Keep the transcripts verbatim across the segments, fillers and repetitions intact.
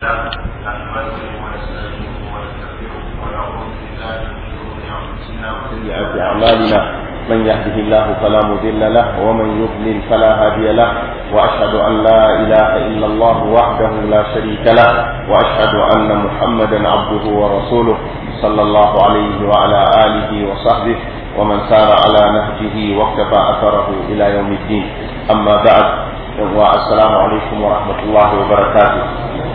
نحمده ونستعينه ونستغفره ونعوذ بالله من شرور انفسنا وسيئات اعمالنا من يهده الله فلا مضل له ومن يضلل فلا هادي له واشهد ان لا اله الا الله وحده لا شريك له واشهد ان محمدا عبده ورسوله صلى الله عليه وعلى اله وصحبه ومن سار على نهجه واقتفى اثره الى يوم الدين. اما بعد، والسلام عليكم ورحمه الله وبركاته.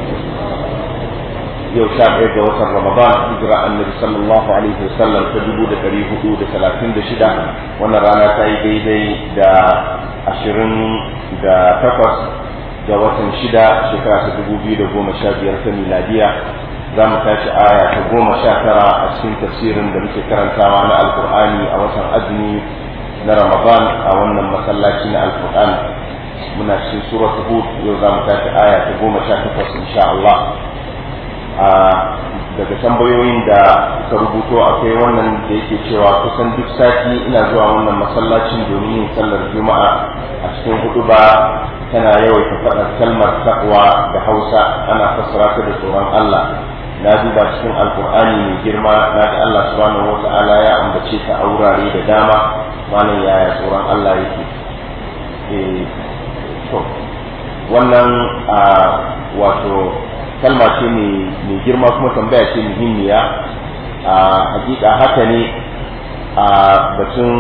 yau sha ɗaya ga watan Ramadan, hijira annabi sallallahu alaihi wasallam ta dubu da ɗari hudu da talatin da shida. Wannan rana ta yi daidai da ashirin da takwas ga watan shida shekara ta dubu biyu da goma sha biyar ta miladiya. Za mu tashi aya ta goma sha tara a cikin tafsirin da muke karantawa na alkur'ani a watan azumi na Ramadan a wannan masallaci na alkur'ani. Muna cikin suratul Hud, yau za mu tashi aya ta goma sha takwas insha Allah. Daga tambayoyin da suka rubuto akwai wannan da yake cewa kusan duk sati ina zuwa wannan masallacin domin yin sallar juma'a. A cikin huduba tana yawaita faɗar kalmar taqwa da Hausa, ana fassara ta da tsoron Allah. Na duba cikin alkur'ani mai girma na ga Allah subhanahu wata'ala ya ambace ta a wurare da dama. Malam yaya tsoron Allah yake? Eh to wannan wato kalma ce mai girma kuma tambaya ce muhimmiya. A hakika haka ne a batun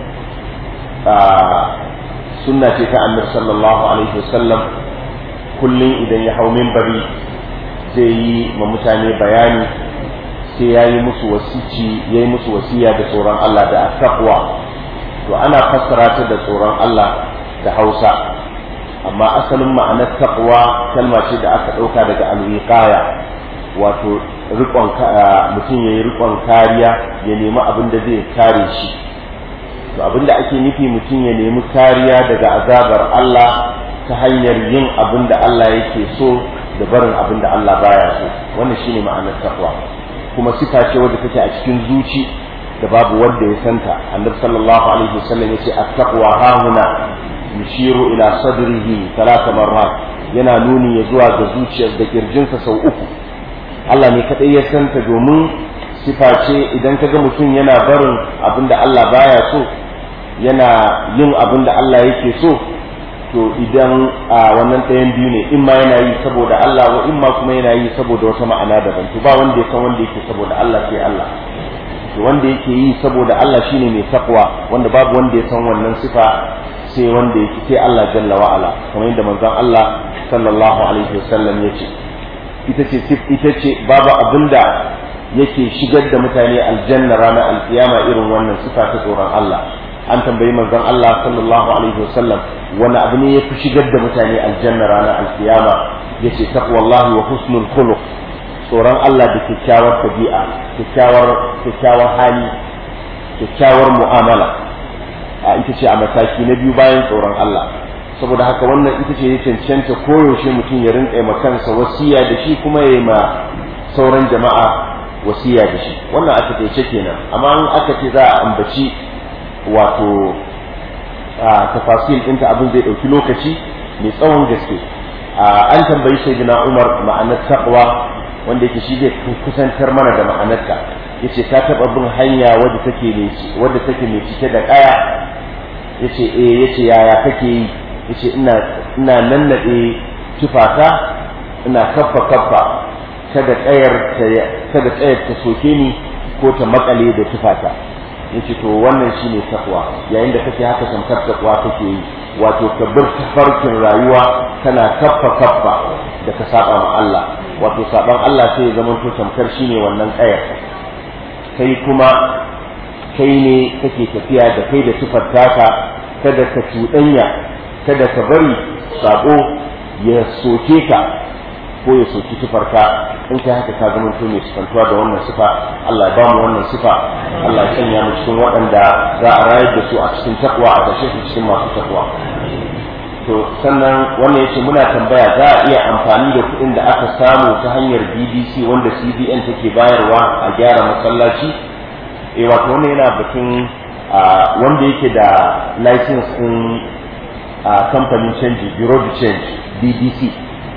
sunna ce ta annabi sallallahu alaihi wasallam, kullum idan ya hau minbari zai yi ma mutane bayani, sai ya yi musu wasici ya yi musu wasiya da tsoron Allah da taqwa. To ana fassara ta da tsoron Allah da Hausa, amma asalin ma'anar taqwa kalma ce da aka ɗauka daga alwiqaya, wato riƙon mutum ya yi riƙon kariya, ya nemi abin da zai kare shi. To abin da ake nufi mutum ya nemi kariya daga azabar Allah ta hanyar yin abin da Allah yake so da barin abin da Allah baya so. Wannan shine ma'anar taqwa, kuma sifa ce wadda take a cikin zuci da babu wanda ya santa. Annabi sallallahu alaihi wasallam yace at-taqwa hahuna yushiru ila sadrihi talata marrat, yana nuni ya zuwa ga zuciyar da kirjinsa sau uku. Allah ne kadai ya santa, domin sifa ce idan kaga mutum yana barin abinda Allah baya so yana yin abinda Allah yake so, to idan a wannan ɗayan biyu ne, in ma yana yi saboda Allah wa in ma kuma yana yi saboda wata ma'ana daban. To ba wanda ya san wanda yake saboda Allah sai Allah. To wanda yake yi saboda Allah shine mai taqwa, wanda babu wanda ya san wannan sifa sai wanda yake sai Allah jalla wa ala, kamar yadda manzon Allah sallallahu alaihi wasallam yace ita ce ita ce babu abinda yake shigar da mutane aljanna ranar alkiyama irin wannan sifa ta tsoron Allah. An tambayi manzon Allah sallallahu alaihi wasallam wani abu ne yafi shigar da mutane aljanna ranar alkiyama, yace taqwallahi wa husnul khuluq, tsoron Allah da kyakkyawar tabi'a, kyakkyawar kyakkyawar hali, kyakkyawar mu'amala. A ita ce a mataki na biyu bayan tsoron Allah. Saboda haka wannan ita ce ya cancanta koyaushe mutum ya rinƙa ma kansa wasiya da shi, kuma ya yi ma sauran jama'a wasiya da shi. Wannan a takaice kenan. Amma in aka ce za a ambaci wato tafasil ɗinta, abin zai ɗauki lokaci mai tsawon gaske. An tambayi sayyidina Umar ma'anar taqwa, wanda yake shi zai kusantar mana da ma'anarta. Yace ta taɓa bin hanya wadda take ne wadda take mai cike da ƙaya. Yace eh yace yaya kake yi? Yace ina ina nannade tufata, ina kaffa kaffa kada ƙayar ta kada ƙayar ta soke ni ko ta makale da tufata. Yace to wannan shine takwa. Yayin da kake haka tamkar takwa kake yi, wato ka bar tafarkin rayuwa kana kaffa kaffa da ka saba ma Allah. Wato saban Allah sai ya zama to tamkar shine wannan ƙayar. Kai kuma kai ne kake tafiya da kai da sifar taka, kada ka cuɗanya, kada ka bari sabo ya soke ka ko ya soki sifarka. In kai haka ka zama to mai sifantuwa da wannan sifa. Allah ya ba mu wannan sifa, Allah ya sanya mu cikin waɗanda za a rayar da su a cikin takwa, a tashe su cikin masu takwa. To sannan wannan yace muna tambaya, za a iya amfani da kuɗin da aka samu ta hanyar B B C wanda C B N take bayarwa a gyara masallaci? Eh wato wannan yana batun wanda yake da license din kamfanin canji, Bureau de Change B B C,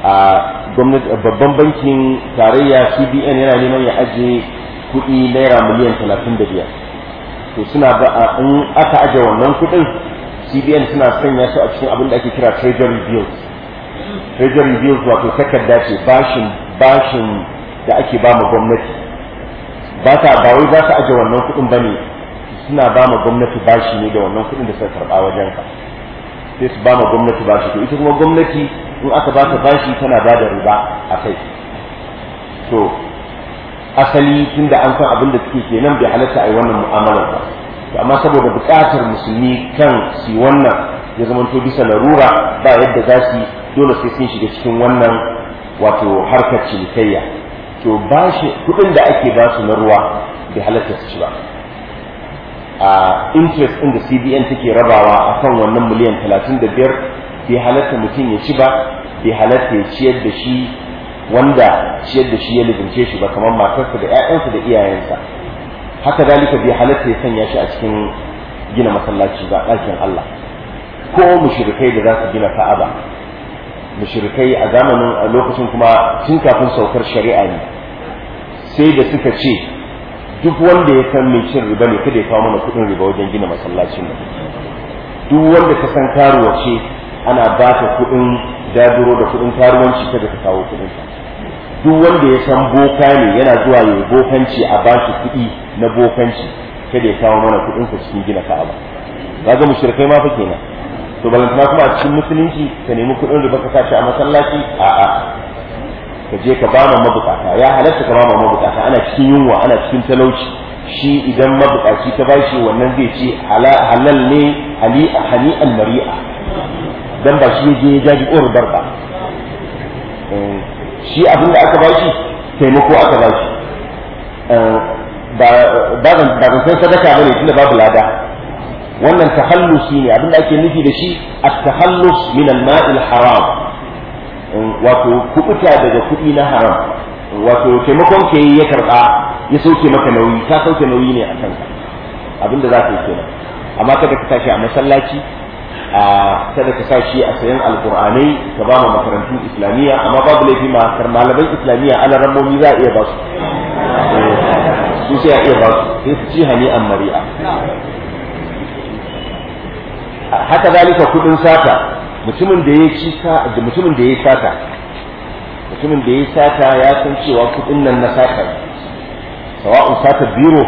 a gwamnati babban bankin tarayya C B N yana neman ya ajiye kuɗi naira miliyan talatin da biyar to suna ba in aka aje wannan kuɗin C B N suna sanya su a cikin abin da ake kira treasury bills treasury bills wato takarda ce bashin bashin da ake ba ma gwamnati ba ta ba wai za su aje wannan kuɗin bane suna ba ma gwamnati bashi ne da wannan kuɗin da suka karɓa wajen ka sai su ba ma gwamnati bashi to ita kuma gwamnati in aka ba ta bashi tana ba da riba a kai to asali tunda an san abin da suke kenan bai halatta a yi wannan mu'amalar ba to amma saboda buƙatar musulmi kan su wannan ya zama to bisa larura ba yadda za su dole sai sun shiga cikin wannan wato harkar cinikayya to bashi kuɗin da ake ba su na ruwa bai halatta su ci ba a interest ɗin da C B N take rabawa akan wannan miliyan talatin da biyar bai halatta mutum ya ci ba bai halatta ya ciyar da shi wanda ciyar da shi ya lizince shi ba kamar matarsa da 'ya'yansa da iyayensa haka dalika bai halatta ya sanya shi a cikin gina masallaci ba ɗakin Allah ko mushrikai da za su gina Ka'aba mushrikai a zamanin a lokacin kuma tun kafin saukar shari'a ne sai da suka ce duk wanda ya san mai cin riba ne kada ya kawo mana kuɗin riba wajen gina masallacin nan duk wanda ka san karuwa ce ana ba ta kuɗin daduro da kuɗin karuwanci kada ka kawo kuɗin duk wanda ya san boka ne yana zuwa ya yi bokanci a ba shi kuɗi na bokanci kada ya kawo mana kuɗin sa cikin gina Ka'aba kaga mushrikai ma fa kenan to balantana kuma a cikin musulunci ka nemi kuɗin riba ka sashi a masallaci a'a ka je ka ba mabukata ya halatta ka ba mabukata ana cikin yunwa ana cikin talauci shi idan mabukaci ka bashi wannan zai ce halal ne hani al-mari'a dan ba shi je ya jaji urbar ba shi abin da aka bashi taimako aka bashi ba ba ba san sadaka bane tunda babu lada wannan tahallusi ne abin da ake nufi da shi at-tahallus min al-ma'il haram wato kubuta daga kuɗi na haram wato taimakon ke ya karɓa ya sauke maka nauyi ka sauke nauyi ne a kanka abinda za ka yi kenan amma kada ka tashi a masallaci a kada ka tashi a sayan alqur'anai ka ba mu makarantun islamiyya amma babu laifi ma kar malaman islamiyya ana ramomi za a iya ba su su sai a iya ba su sai su ci hani an mari'a haka zalika kuɗin sata mutumin da ya ci da mutumin da ya sata mutumin da ya sata ya san cewa kudin nan na sata sawa'un sata biro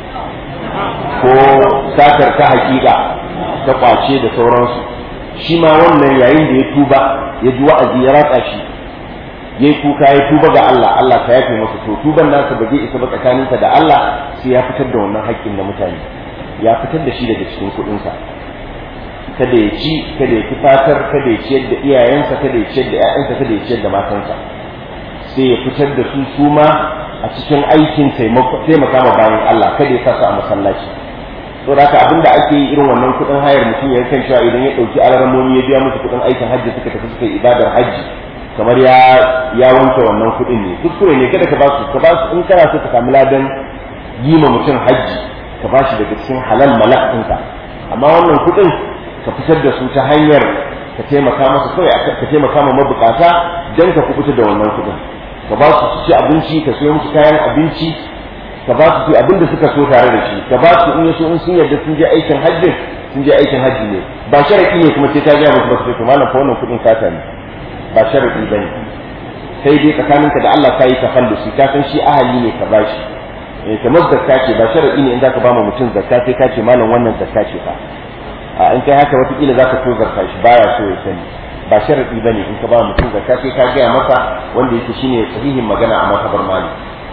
ko satar ta hakika ta kwace da sauransu shi ma wannan yayin da ya tuba ya ji wa'azi ya ratsa shi ya yi kuka ya tuba ga Allah Allah ka yafe masa to tuban nasa ba zai isa ba tsakaninsa da Allah sai ya fitar da wannan haƙƙin na mutane ya fitar da shi daga cikin kuɗinsa kada ya ci kada ya tufatar kada ya ciyar da iyayensa kada ya ciyar da ƴaƴansa kada ya ciyar da matansa sai ya fitar da su su ma a cikin aikin taimaka ma bayan Allah kada ya sa su a masallaci to da abinda ake yi irin wannan kuɗin hayar mutum ya kan cewa idan ya ɗauki alarmomi ya biya musu kuɗin aikin hajji suka tafi suka yi ibadar hajji kamar ya ya wanke wannan kuɗin ne kuskure ne kada ka ba su ka ba su in kana so ka samu ladan yi ma mutum hajji ka ba shi daga cikin halal malak ɗinka amma wannan kuɗin ka fitar da su ta hanyar ka taimaka masa kawai ka taimaka ma mabukata don ka kubuta da wannan kuɗin ka ba su ci abinci ka sayo musu kayan abinci ka ba su abin da suka so tare da shi ka ba su in yaso in sun yarda sun je aikin hajji sun je aikin hajji ne ba sharadi ne kuma sai ta ga musu ba su to malam fa wannan kuɗin sata ne ba sharadi bane sai dai tsakaninka da Allah ka yi tafallusi ka san shi ahali ne ka bashi eh kamar zakka ce ba sharadi ne in zaka ba mu mutum zakka sai ka ce malam wannan zakka ce fa a in kai haka watakila za ka so zarta shi baya so ya sani ba sharaɗi ba ne in ka ba mutum zakka sai ka gaya masa wanda yake shine sahihin magana a matabar mali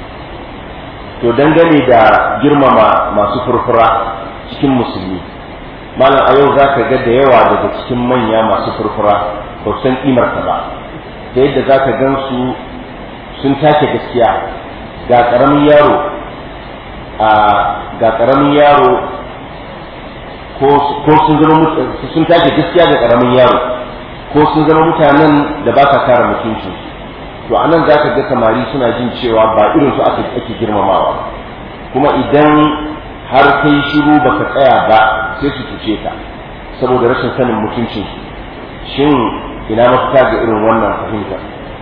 to dangane da girmama masu furfura cikin musulmi malam a yau za ka ga da yawa daga cikin manya masu furfura ba san kimar ka ba da yadda za ka gan su sun take gaskiya ga ƙaramin yaro a ga ƙaramin yaro ko sun zama sun take gaskiya ga karamin yaro ko sun zama mutanen da ba sa kare mutunci to anan za ka ga samari suna jin cewa ba irin su aka ake girmamawa kuma idan har kai shiru baka tsaya ba sai su tuce ka saboda rashin sanin mutuncin shin ina mafita ga irin wannan fahimta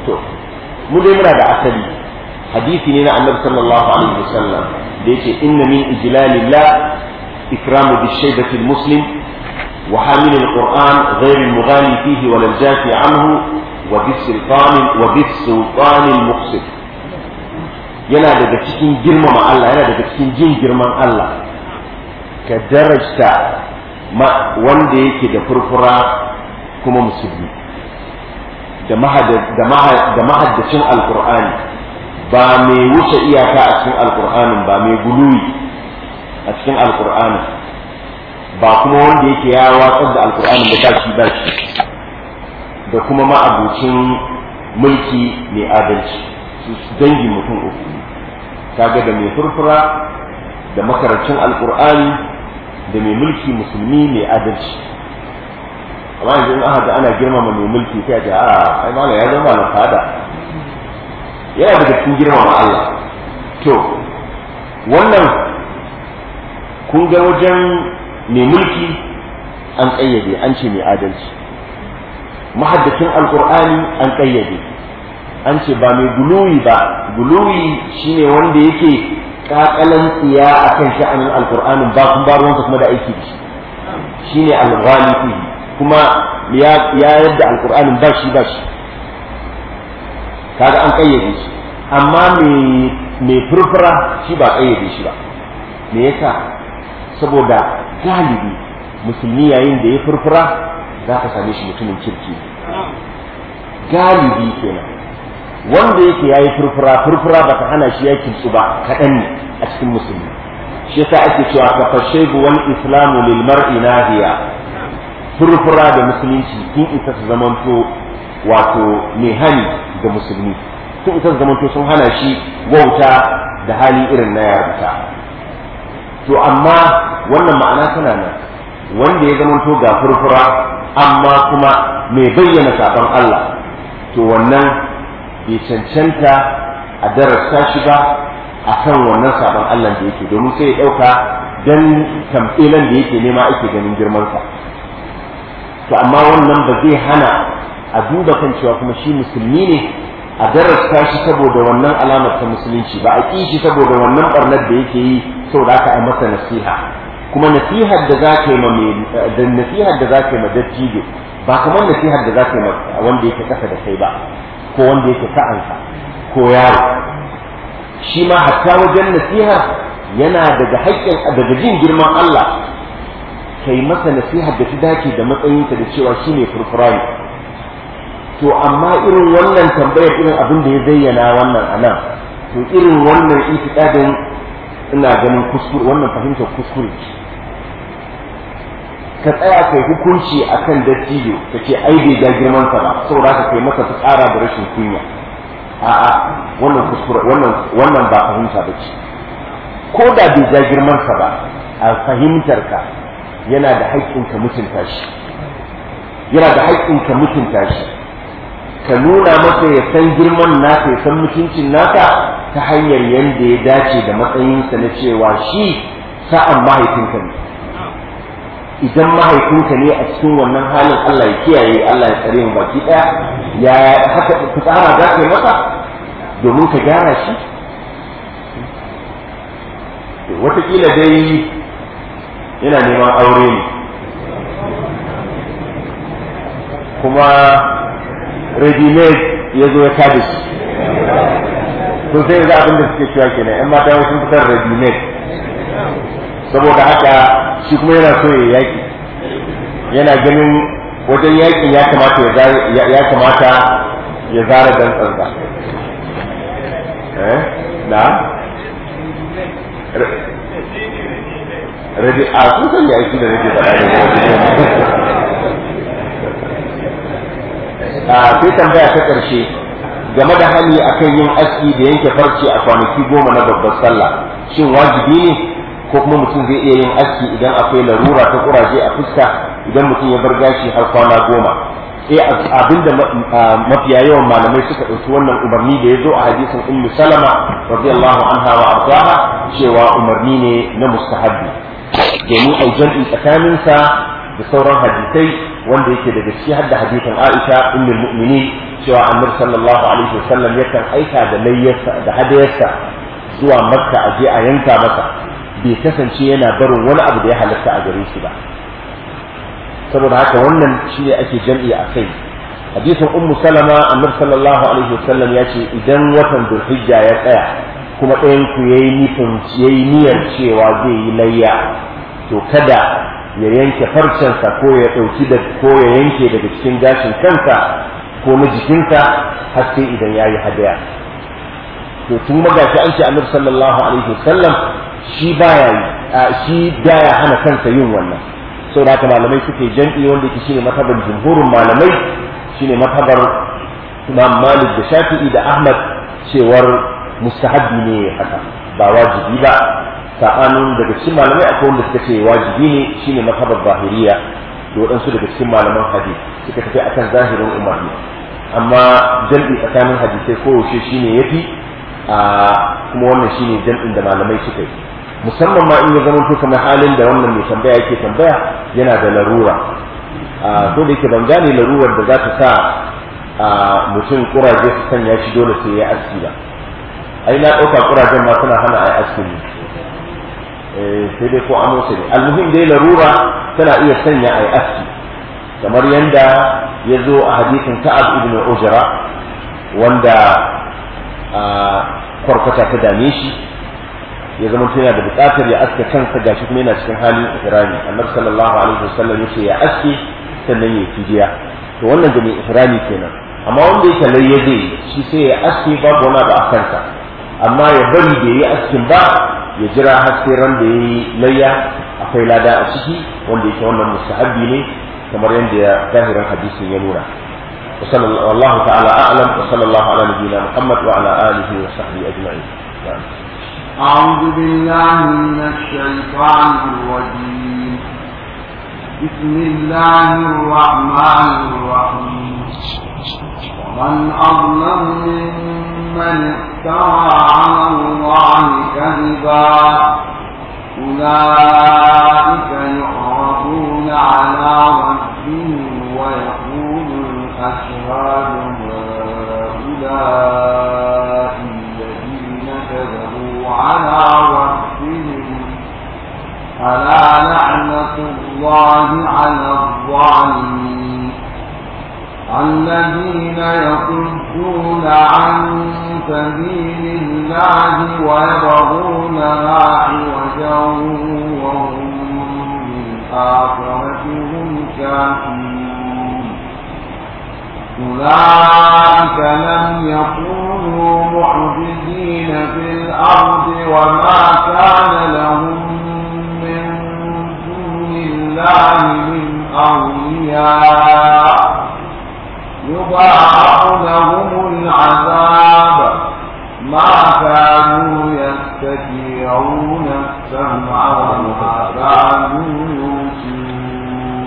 to mu dai muna da asali hadisi ne na annabi sallallahu alaihi wasallam da yake inna min ijlalillah ikramu bishaybati almuslim wa hamil alquran ghayr almughali fihi wa aljafi anhu wa bisultan wa bisultan almuqsit yana daga cikin girmama Allah yana daga cikin jin girman Allah ka darajta wanda yake da furfura kuma musulmi da mahaddacin alkur'ani ba mai wuce iyaka a cikin alkur'anin ba mai guluwi a cikin alkur'anin ba kuma wanda yake ya watsar da alkur'anin da bashi bashi da kuma ma'abucin mulki mai adalci su dangi mutum uku kaga da mai furfura da makarancin alkur'ani da mai mulki musulmi mai adalci amma yanzu in aka ga ana girmama mai mulki sai ga a ai mallam ya zama na fada yana daga cikin girmama Allah to wannan kun ga wajen mai mulki an kayyade an ce mai adalci mahaddacin alqur'ani an kayyade an ce ba mai guluwi ba guluwi shine wanda yake kakalan tsiya akan sha'anin alqur'anin ba kun ba ruwansa kuma da aiki da shi shine al-ghalibi kuma ya yadda alkur'anin ba shi ba shi kaga an kayyade shi amma mai furfura shi ba kayyade shi ba me yasa saboda galibi musulmi yayin da ya furfura za ka same shi mutumin kirki galibi kenan wanda yake yayi furfura furfura ba ta hana shi yakin su ba kaɗan ne a cikin musulmi shi yasa ake cewa ka fashaibu wal islamu lil mar'i nahiya furfura da musulunci sun isa su zamanto wato mai hani da musulmi sun isa su zamanto sun hana shi wauta da hali irin na yarinta to amma wannan ma'ana tana nan wanda ya zamanto ga furfura amma kuma mai bayyana saɓon Allah to wannan bai cancanta a darasta shi ba a kan wannan saɓon Allah da yake domin sai ya ɗauka don tamfilan da yake nema ake ganin girmansa to amma wannan ba zai hana a duba kan cewa kuma shi musulmi ne a darasta shi saboda wannan alamar ta musulunci ba a ƙi shi saboda wannan barnar da yake yi saboda aka yi masa nasiha kuma nasihar da za ka yi ma da nasihar da za ka yi ma dattijo ba kamar nasihar da za ka yi ma wanda yake kasa da kai ba ko wanda yake sa'ansa ko yaro shi ma hatta wajen nasiha yana daga haƙƙin daga jin girman Allah kai masa nasihar da ta dace da matsayinka da cewa shi ne furfurani to amma irin wannan tambayar irin abin da ya zayyana wannan a nan to irin wannan itikadin ina ganin kuskure wannan fahimtar kuskure ka tsaya kai hukunci akan dattijo ka ce ai bai ga girman sa ba saboda ka kai masa tsara da rashin kunya a'a wannan kuskure wannan wannan ba fahimta bace ko da bai ga girman sa ba a fahimtar ka yana da haƙƙin ka mutunta shi yana da haƙƙin ka mutunta shi ka nuna masa ya san girman naka ya san mutuncin naka ta hanyar yanda ya dace da matsayinsa na cewa shi sa'an mahaifinka ne idan mahaifinka ne a cikin wannan halin Allah ya kiyaye Allah ya tsare mu baki daya ya haka fitsara za ka yi masa domin ka gyara shi wataƙila dai yana neman aure ne kuma ready-made ya zo ya kada shi to sai yanzu abin da suke cewa kenan yan mata sun fitar ready-made saboda haka shi kuma yana so ya yaki yana ganin wajen yakin ya kamata ya kamata ya zara dantsansa eh na ready a sun san ya aiki da nake faɗa da a sai tambaya ta ƙarshe game da hali akan yin aski da yanke farce a kwanaki goma na babbar sallah shin wajibi ne ko kuma mutum zai iya yin aski idan akwai larura ta kuraje a fuska idan mutum ya bar gashi har kwana goma eh abinda mafiya yawan malamai suka ɗauki wannan umarni da ya zo a hadisin ummu salama radiyallahu anha wa ardaha cewa umarni ne na mustahabbi domin ai jam'i tsakaninsa da sauran hadisai wanda yake daga ciki har da hadisin Aisha ummul mu'minin cewa annabi sallallahu alaihi wasallam yakan aika da layyarsa da hadayarsa zuwa makka a je a yanka masa bai kasance yana barin wani abu da ya halatta a gare shi ba saboda haka wannan shine ake jam'i a kai hadisin ummu salama annabi sallallahu alaihi wasallam ya ce idan watan dhulhijja ya tsaya kuma ɗayan ku yayi nufin yayi niyyar cewa zai yi layya to kada ya yanke farcensa ko ya ɗauki da ko ya yanke daga cikin gashin kansa ko na jikinsa har sai idan ya yi hadaya to tun magashi an ce annabi sallallahu alaihi wasallam shi baya yi shi baya hana kansa yin wannan saboda haka malamai suke jam'i wanda yake shine matabar jumhurin malamai shine matabar Imam Malik da Shafi'i da Ahmad cewar mustahabbi ne haka ba wajibi ba sabanin daga cikin malamai akwai wanda suka ce wajibi ne shine matabar zahiriya da waɗansu daga cikin malaman hadisi suka tafi akan zahirin umarni amma jam'i tsakanin hadisai koyaushe shine yafi a kuma wannan shine jam'in da malamai suka yi musamman ma in ya zama to kamar halin da wannan mai tambaya yake tambaya yana da larura a ko da yake ban gane larurar da za ta sa a mutum kuraje su sanya shi dole sai ya aski ba ai na ɗauka kurajen ma suna hana a yi aski ne sai dai ko amosa ne almuhim dai larura tana iya sanya a yi aski kamar yadda ya zo a hadisin Ka'ab ibn Ujra wanda kwarkwata ta dame shi ya zama tana da buƙatar ya aske kansa gashi kuma yana cikin halin ihrami annabi sallallahu alaihi wasallam yace ya aske sannan ya fidiya to wannan da mai ihrami kenan amma wanda yake layya zai shi sai ya aske babu wani ba a kansa amma ya bari da yi askin ba ya jira har sai ran da yayi layya akwai lada a ciki wanda yake wannan mustahabbi ne kamar yadda zahirin hadisin ya nuna وصلى الله تعالى أعلم وصلى الله على نبينا محمد وعلى آله وصحبه أجمعين. أعوذ بالله من الشيطان الرجيم. بسم الله الرحمن الرحيم. ومن أظلم ممن افترى على الله كذبا أولئك يعرضون على ربهم ويقول الأشهاد هؤلاء الذين كذبوا على ربهم ألا لعنة الله على الظالمين الذين يصدون عن سبيل الله ويبغونها عوجا وهم بالآخرة هم كافرون أولئك لم يكونوا معجزين في الأرض وما كان لهم من دون الله من أولياء يضاعف لهم العذاب ما كانوا يستطيعون السمع وما كانوا يبصرون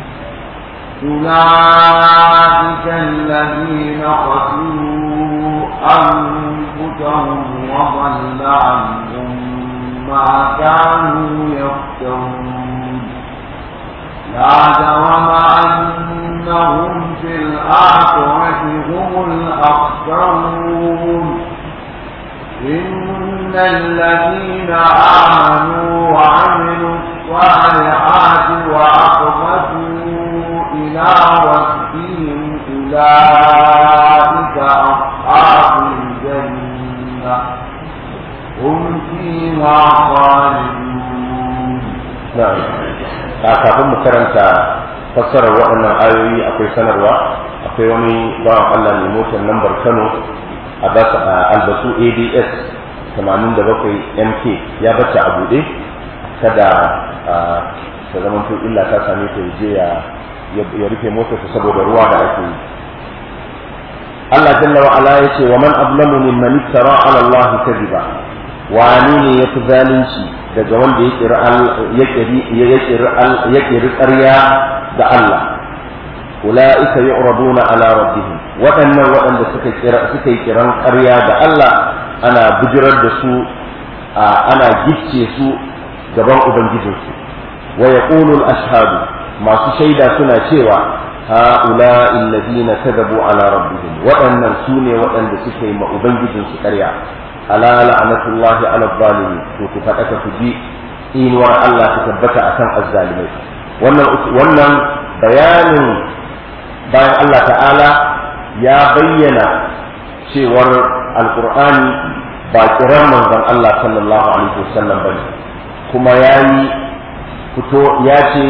أولئك الذين خسروا أنفسهم وضل عنهم ما كانوا يفترون لا جرم أنهم في الآخرة هم الأخسرون إن الذين آمنوا وعملوا الصالحات وأخبتوا إلى ربهم أولئك أصحاب الجنة هم فيها خالدون. نعم. kafin mu karanta fassarar waɗannan ayoyi akwai sanarwa akwai wani bawan Allah mai motar lambar Kano a albasu A D S tamanin da bakwai M K ya bata a buɗe kada ta zama to illa ta same ta je ya rufe motar ta saboda ruwa da ake yi. Allah jalla wa ala yace wa man azlamu mimman iftara ala Allah kadiba wani ne yafi zalunci daga wanda ya ƙiri ƙarya da Allah ula'ika yu'raduna ala rabbihim waɗannan waɗanda suka suka yi kiran ƙarya da Allah ana bijirar da su ana gicce su gaban ubangijinsu wa yaqulu al-ashhadu masu shaida suna cewa هؤلاء الذين كذبوا على ربهم وأن سوني وأن سكي ما أبنجد سكريا ألا لعنة الله على الظالمين وكفتك تجي إن وراء الله تثبت أكم الظالمين وأن بيان بيان الله تعالى يا بينا شور القرآن باكرا من الله صلى الله عليه وسلم بني كما يعني كتو ياتي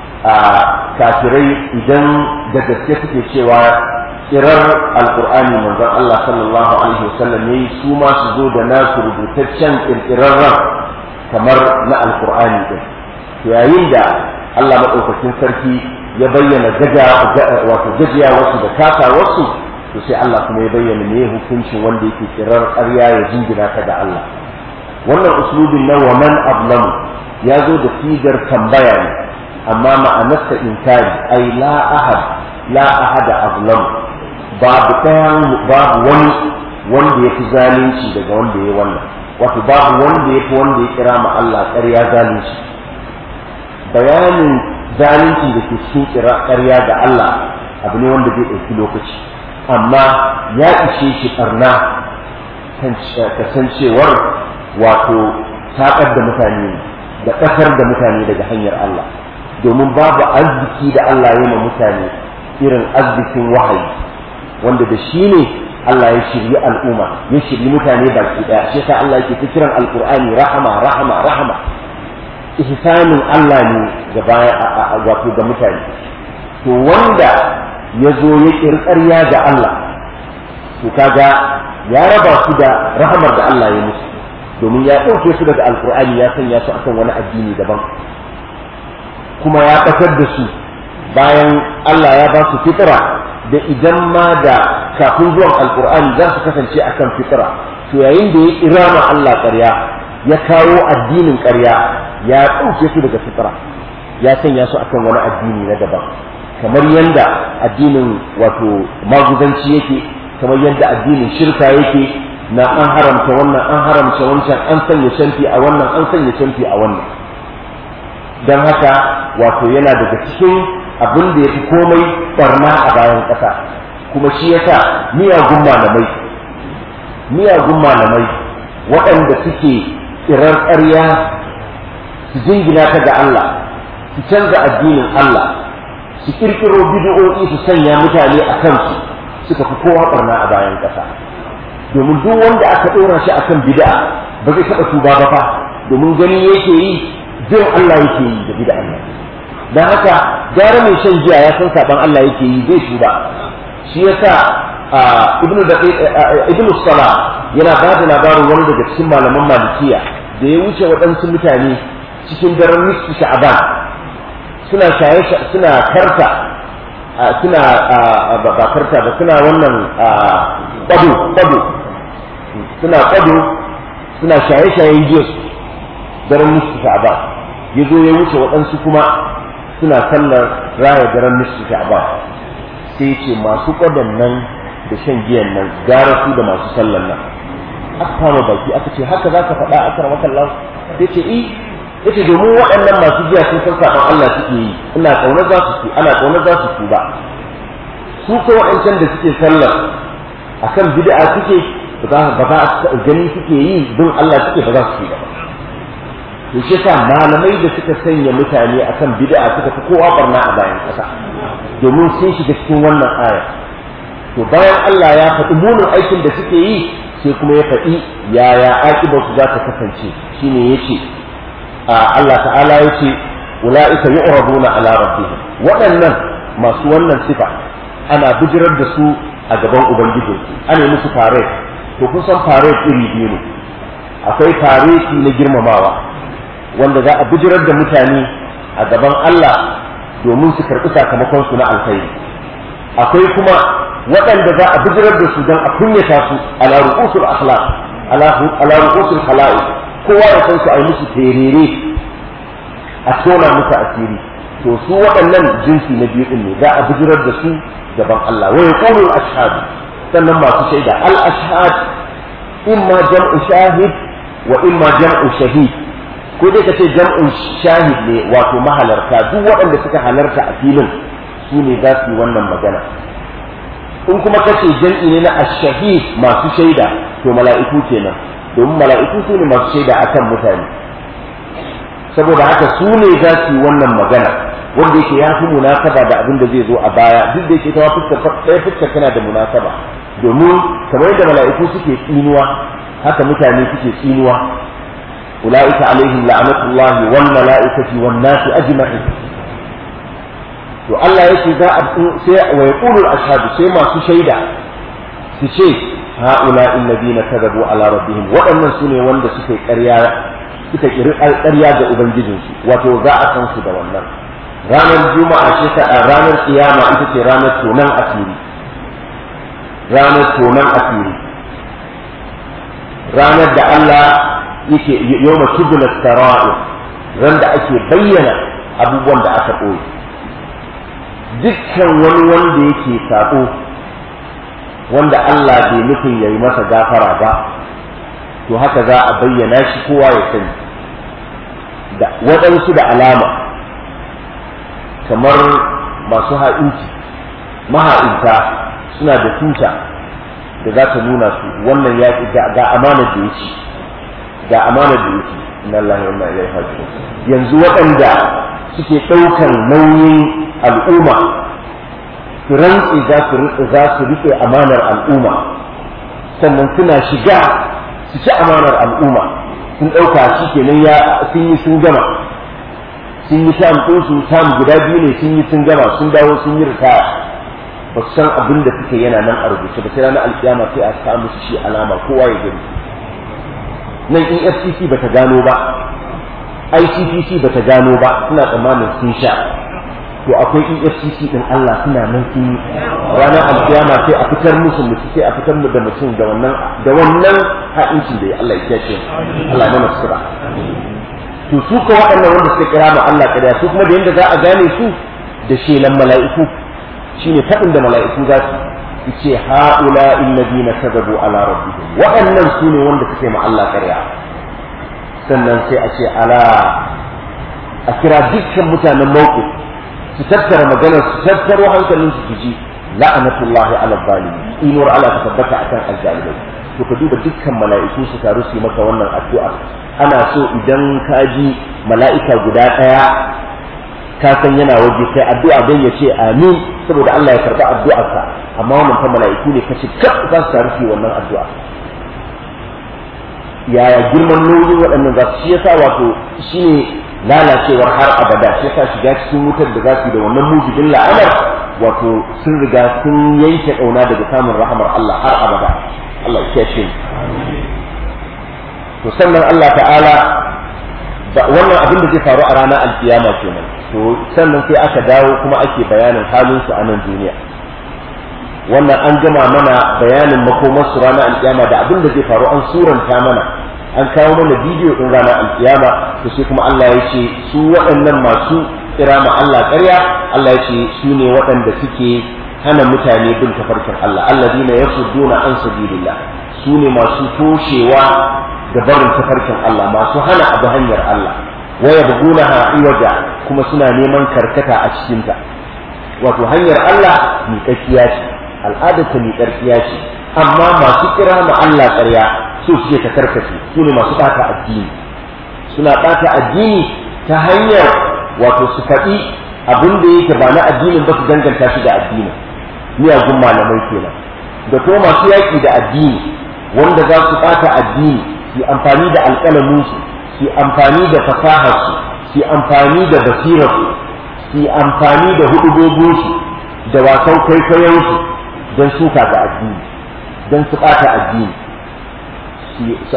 kafirai idan da gaske suke cewa kirar alkur'ani manzon Allah sallallahu alaihi wasallam yayi su ma su zo da nasu rubutaccen kirkirarren kamar na alkur'ani din to yayin da Allah madaukakin sarki ya bayyana gaja wato gajiya wasu da kasa wasu to sai Allah kuma ya bayyana me hukuncin wanda yake kirar ƙarya ya jingina ta ga Allah wannan uslubin na wa man ablamu ya zo da sigar tambaya ne amma ma'anarsa inkari ai la ahad la ahada azlam babu ɗayan babu wani wanda ya fi zalunci daga wanda ya wannan wato babu wanda ya fi wanda ya kira ma Allah ƙarya zalunci bayanin zalunci da ke cikin kira ƙarya ga Allah abu ne wanda zai ɗauki lokaci amma ya ishe shi ɓarna kasancewar wato taƙar da mutane da ƙasar da mutane daga hanyar Allah domin babu arziki da Allah ya ma mutane irin arzikin wahayi wanda da shi ne Allah ya shirye al'umma ya shirye mutane baki daya shi yasa Allah yake ta kiran alqur'ani rahama rahama rahama ihsanin Allah ne ga baya wato ga mutane to wanda ya zo ya kirkariya ga Allah to kaga ya raba su da rahamar da Allah ya musu domin ya ɗauke su daga alqur'ani ya sanya su akan wani addini daban kuma ya ɓatar da su bayan Allah ya ba su fitra da idan ma da kafin zuwan alkur'ani za su kasance akan fitra to yayin da ya irama Allah ƙarya ya kawo addinin ƙarya ya ɗauke su daga fitra ya sanya su akan wani addini na daban kamar yadda addinin wato maguzanci yake kamar yadda addinin shirka yake na an haramta wannan an haramta wancan an sanya shanti a wannan an sanya shanti a wannan don haka wato yana daga cikin abin da ya fi komai barna a bayan ƙasa kuma shi yasa miyagun malamai miyagun malamai waɗanda suke tsirar ƙarya su jingina ta ga Allah su canza addinin Allah su ƙirƙiro bid'o'i su sanya mutane a kansu suka fi kowa barna a bayan ƙasa domin duk wanda aka ɗora shi akan bid'a ba zai taɓa tuba ba fa domin gani yake yi jin Allah yake yi da bid'a Allah dan haka gara mai shan giya ya san saban Allah yake yi zai tuba shi yasa ibnu da ibnu salah yana ba da labarin wani daga cikin malaman malikiya da ya wuce waɗansu mutane cikin daren nisfu sha'ban suna shaye suna karta suna ba karta ba suna wannan kwado kwado suna kwado suna shaye-shayen giya daren nisfu sha'ban ya zo ya wuce waɗansu kuma suna sallar raya daren nisfu sha'ban sai ce masu ƙwadon nan da shan giyan nan gara su da masu sallar nan aka kama baki aka ce haka za ka faɗa aka rama kallon sai ce i yace domin waɗannan masu giya sun san saɓon Allah suke yi ina ƙaunar za su ana ƙaunar za su su ba su ko waɗancan da suke sallar akan bid'a suke ba za a gani suke yi don Allah suke ba za su yi ba to shi yasa malamai da suka sanya mutane akan bid'a suka fi kowa barna a bayan kasa domin sun shiga cikin wannan aya to bayan Allah ya faɗi munin aikin da suke yi sai kuma ya faɗi yaya aƙibar su za ta kasance shine yace Allah ta'ala yace ulaika yu'raduna ala rabbihim waɗannan masu wannan sifa ana bijirar da su a gaban ubangijinsu ana musu fare to kun san fare iri biyu ne akwai fareti na girmamawa wanda za a bijirar da mutane a gaban Allah domin su karɓi sakamakon su na alkhairi akwai kuma waɗanda za a bijirar da su don a kunyata su ala ru'usul akhlaq ala ru'usul khala'iq kowa ya san su a yi musu terere a tona musu asiri to su waɗannan jinsi na biyu ne za a bijirar da su gaban Allah wa yaqulu al-ashhad sannan masu shaida al-ashhad imma jam'u shahid wa imma jam'u shahid ko dai ka ce jam'un shahid ne wato mahalarta duk waɗanda suka halarta a filin su ne za su yi wannan magana. In kuma kace jam'i ne na ash-shahid masu shaida to mala'iku kenan, domin mala'iku su ne masu shaida akan mutane. Saboda haka su ne za su yi wannan magana, wanda yake ya fi munasaba da abin da zai zo a baya, duk da yake ta fuskar ɗaya fuskar tana da munasaba, domin kamar yadda mala'iku suke tsinuwa haka mutane suke tsinuwa. Ula'ika alaihim la'anatullahi wan mala'ikati wan nasi ajma'in. To Allah yake za a sai wa yaqulu al-ashhadu sai masu shaida su ce ha'ula alladhina kadabu ala rabbihim, waɗannan sune wanda suka ƙarya suka kiri ƙarya ga ubangijinsu, wato za a san su da wannan. Ranar juma'a ce ta ranar kiyama ita ce ranar tonan asiri, ranar tonan asiri, ranar da Allah yake yawma tubla sara'ir, ran da ake bayyana abubuwan da aka ɓoye. Dukkan wani wanda yake sako wanda Allah bai nufin yayi masa gafara ba, to haka za a bayyana shi kowa ya sani. Da waɗansu da alama kamar masu ha'inci, maha'inta suna da tuta da za ta nuna su wannan ya ga amanar da yake ga amanar da yake inna lillahi wa inna ilaihi raji'un. Yanzu waɗanda suke ɗaukan nauyin al'umma su rantsi za su za su rike amanar al'umma, sannan suna shiga su ci amanar al'umma, sun ɗauka shi kenan ya sun yi sun gama, sun yi tam ɗinsu tam guda biyu ne sun yi sun gama, sun dawo sun yi ritaya, ba su san abin da suke yana nan a rubuce ba. Sai ranar alkiyama sai a sa musu shi alama kowa ya gani. Nan E F C C bata gano ba, I C P C bata gano ba, suna tsammanin sun sha. To akwai E F C C din Allah suna nan sun yi. Ranar alkiyama sai a fitar musu mutu sai a fitar mu da mutum da wannan da wannan ha'incin da Allah ya kiyaye. Allah ya mana sura. To su ko waɗannan wanda suka kira ma Allah ƙarya, su kuma da yanda za a gane su da shelan mala'iku, shine faɗin da mala'iku za su ce ha'ula alladhina kadabu ala rabbihim, waɗannan su ne wanda suke ma Allah ƙarya. Sannan sai a ce ala a kira dukkan mutanen mawqif su tattara maganar su tattaro hankalin su ji la'anatullahi ala zalimin, inuwar Allah ta tabbata akan azzalimai. To ka duba dukkan mala'iku su taru su yi maka wannan addu'a. Ana so idan ka ji mala'ika guda ɗaya ka san yana waje kai addu'a don ya ce amin, saboda Allah ya karɓi addu'arka, amma wannan fa mala'iku ne kace kaf za su taru su yi wannan addu'a. Yaya girman nauyin waɗannan za su shi yasa wato shine lalacewar har abada, shi yasa shiga cikin wutar da za su yi da wannan mujibin la'anar wato sun riga sun yanke ƙauna daga samun rahamar Allah har abada. Allah ya kiyaye. To sannan Allah ta'ala wannan abin da zai faru a ranar alkiyama kenan. To sannan sai aka dawo kuma ake bayanin halin su a nan duniya. Wannan an gama mana bayanin makomar su ranar alkiyama da abin da zai faru, an suranta mana, an kawo mana bidiyo din ranar alkiyama. To sai kuma Allah ya ce su waɗannan masu kira ma Allah ƙarya, Allah ya ce su ne waɗanda suke hana mutane bin tafarkin Allah, alladina yasudduna an sabilillah, su ne masu toshewa da barin tafarkin Allah, masu hana abu hanyar Allah, waya bugunaha iwaja kuma suna neman karkata a cikinta. Wato hanyar Allah miƙaƙiya ce, al'adar ta miƙaƙiya ce, amma masu kira ma Allah ƙarya su suke ta karkace, su ne masu ɓata addini. Suna ɓata addini ta hanyar wato su faɗi abin da yake ba na addinin ba su danganta shi da addinin, miyagun malamai kenan. Da kuma masu yaƙi da addini wanda za su ɓata addini, su amfani da alƙalaminsu, su amfani da fasaharsu, su amfani da basirarsu, su amfani da hudubobinsu da wasan kwaikwayonsu don suka ga addini, don su ɓata addini, su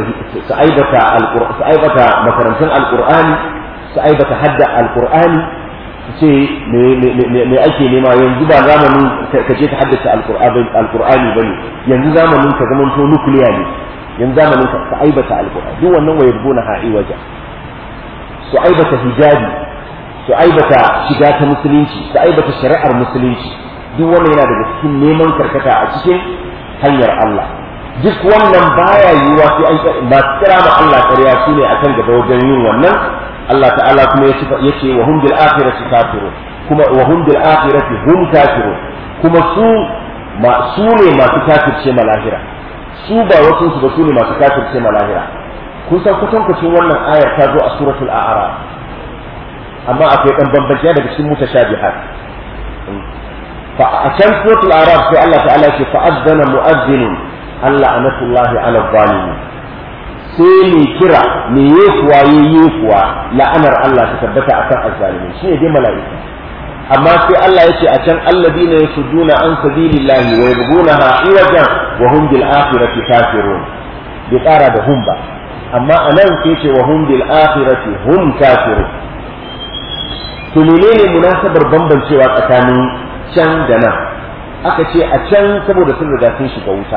aibata makarantun alƙur'ani, su aibata hadda alƙur'ani, su ce me ake nema yanzu ba zamanin ka je ka haddace alƙur'ani ba ne, yanzu zamanin ka zamanto nukiliya ne, yanzu zamanin ka aibata alƙur'ani. Duk wannan wayar gona ha'i waje su aibata hijabi, su aibata shiga ta musulunci, su aibata shari'ar musulunci. Duk wannan yana daga cikin neman karkata a cikin hanyar Allah. Duk wannan baya yiwuwa sai an ba kira ma Allah ƙarya su ne akan gaba wajen yin wannan, Allah ta'ala kuma ya ce wa hum bil akhirati kafirun kuma wa hum bil akhirati hum kafirun kuma su ma su ne masu kafirce ma lahira su ba wasu su ba su ne masu kafirce ma lahira kun san kutankucin wannan ayar ta zo a suratul a'raf amma akwai dan bambanci daga cikin mutashabihat fa a can suratul a'raf sai Allah ta'ala ya ce fa azzana mu'azzinun alla anatullahi ala zalimin sai mai kira mai yekuwa yekuwa la'anar Allah ta tabbata akan azzalimin shi ne dai mala'ika amma sai Allah ya ce a can alladina yasudduna an sabilillahi wa yabghunaha iwajan wa hum bil akhirati kafirun bi tsara da hum ba amma anan sai ce wa hum bil akhirati hum kafirun to menene munasabar bambancewa tsakanin can da nan aka ce a can saboda sun riga sun shiga wuta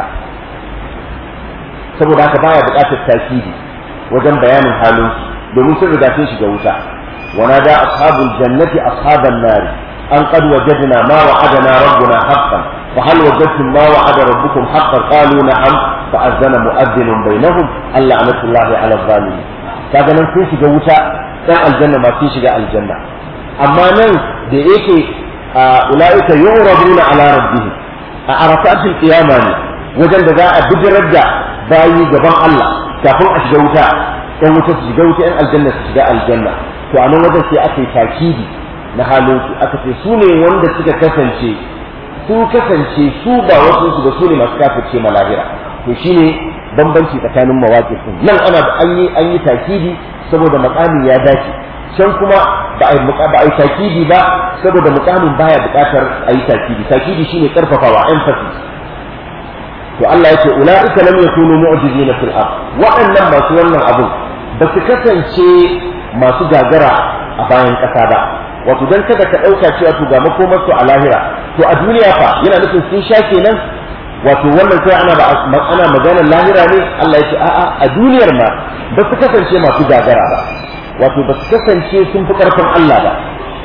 saboda haka baya buƙatar takidi wajen bayanin halin domin sun riga sun shiga wuta wana da ashabul jannati ashaban nari an qad wajadna ma wa'adana rabbuna haqqan fa hal wajadtum ma wa'ada rabbukum haqqan qalu na'am fa azana mu'adhdhinun bainahum alla anatullahi ala zalimin kaga nan sun shiga wuta dan aljanna ma sun shiga aljanna amma nan da yake ulaika yuraduna ala rabbihim a arafatul qiyama ne wajen da za a bijirar da bayi gaban Allah kafin a shiga wuta ɗan wuta su shiga wuta ɗan aljanna su shiga aljanna to a nan wajen sai aka yi takidi na halin su aka ce su ne wanda suka kasance sun kasance su ba wasu su ba su ne masu kafirce malahira to shine bambanci tsakanin mawaƙi din nan ana da an yi an yi takidi saboda makamin ya dace can kuma ba a yi ba a yi takidi ba saboda makamin baya buƙatar a yi takidi takidi shine karfafawa emphasis to Allah yake ulaika lam yakunu mu'jizina fil ard wa'annan masu wannan abun ba su kasance masu gagara a bayan kasa ba wato dan kada ka dauka cewa to ga makomar su a lahira to a duniya fa yana nufin sun sha kenan wato wannan sai ana ba ana maganar lahira ne Allah yake a'a a duniyar ma ba su kasance masu gagara ba wato ba su kasance sun fi karfin Allah ba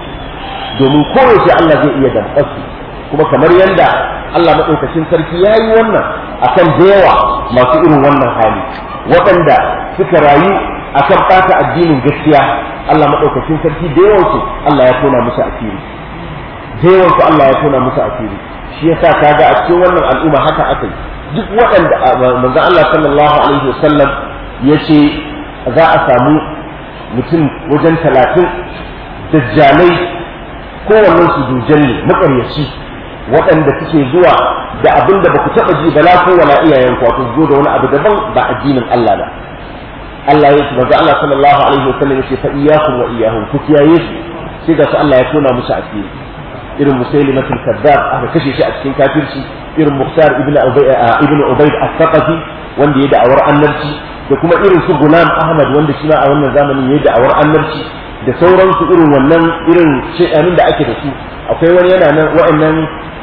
domin kowace Allah zai iya damƙar su kuma kamar yadda Allah maɗaukacin sarki ya yi wannan akan da yawa masu irin wannan hali waɗanda suka rayu akan ɓata addinin gaskiya Allah maɗaukacin sarki da yawansu Allah ya tona musu asiri da yawansu Allah ya tona musu asiri shi yasa kaga a cikin wannan al'umma haka aka yi duk waɗanda manzon Allah sallallahu alaihi wasallam ya ce za a samu mutum wajen talatin dajjalai kowannen su dujjal ne maƙaryaci waɗanda suke zuwa da abin da ba ku taɓa ji bala ko wala iyayen ku wato zo da wani abu daban ba addinin Allah ba Allah ya ce manzo Allah sallallahu alaihi wasallam ya ce fa iyyakum wa iyyahum ku kiyaye su sai ga su Allah ya tona musu asiri irin musailimatul kazzab aka kashe shi a cikin kafirci irin muhtar ibn ibn ubayd as-saqafi wanda ya da'awar annabci da kuma irin su gulam ahmad wanda shi ma a wannan zamanin ya da'awar annabci da sauransu irin wannan irin shedanin da ake da su akwai wani yana nan wa'annan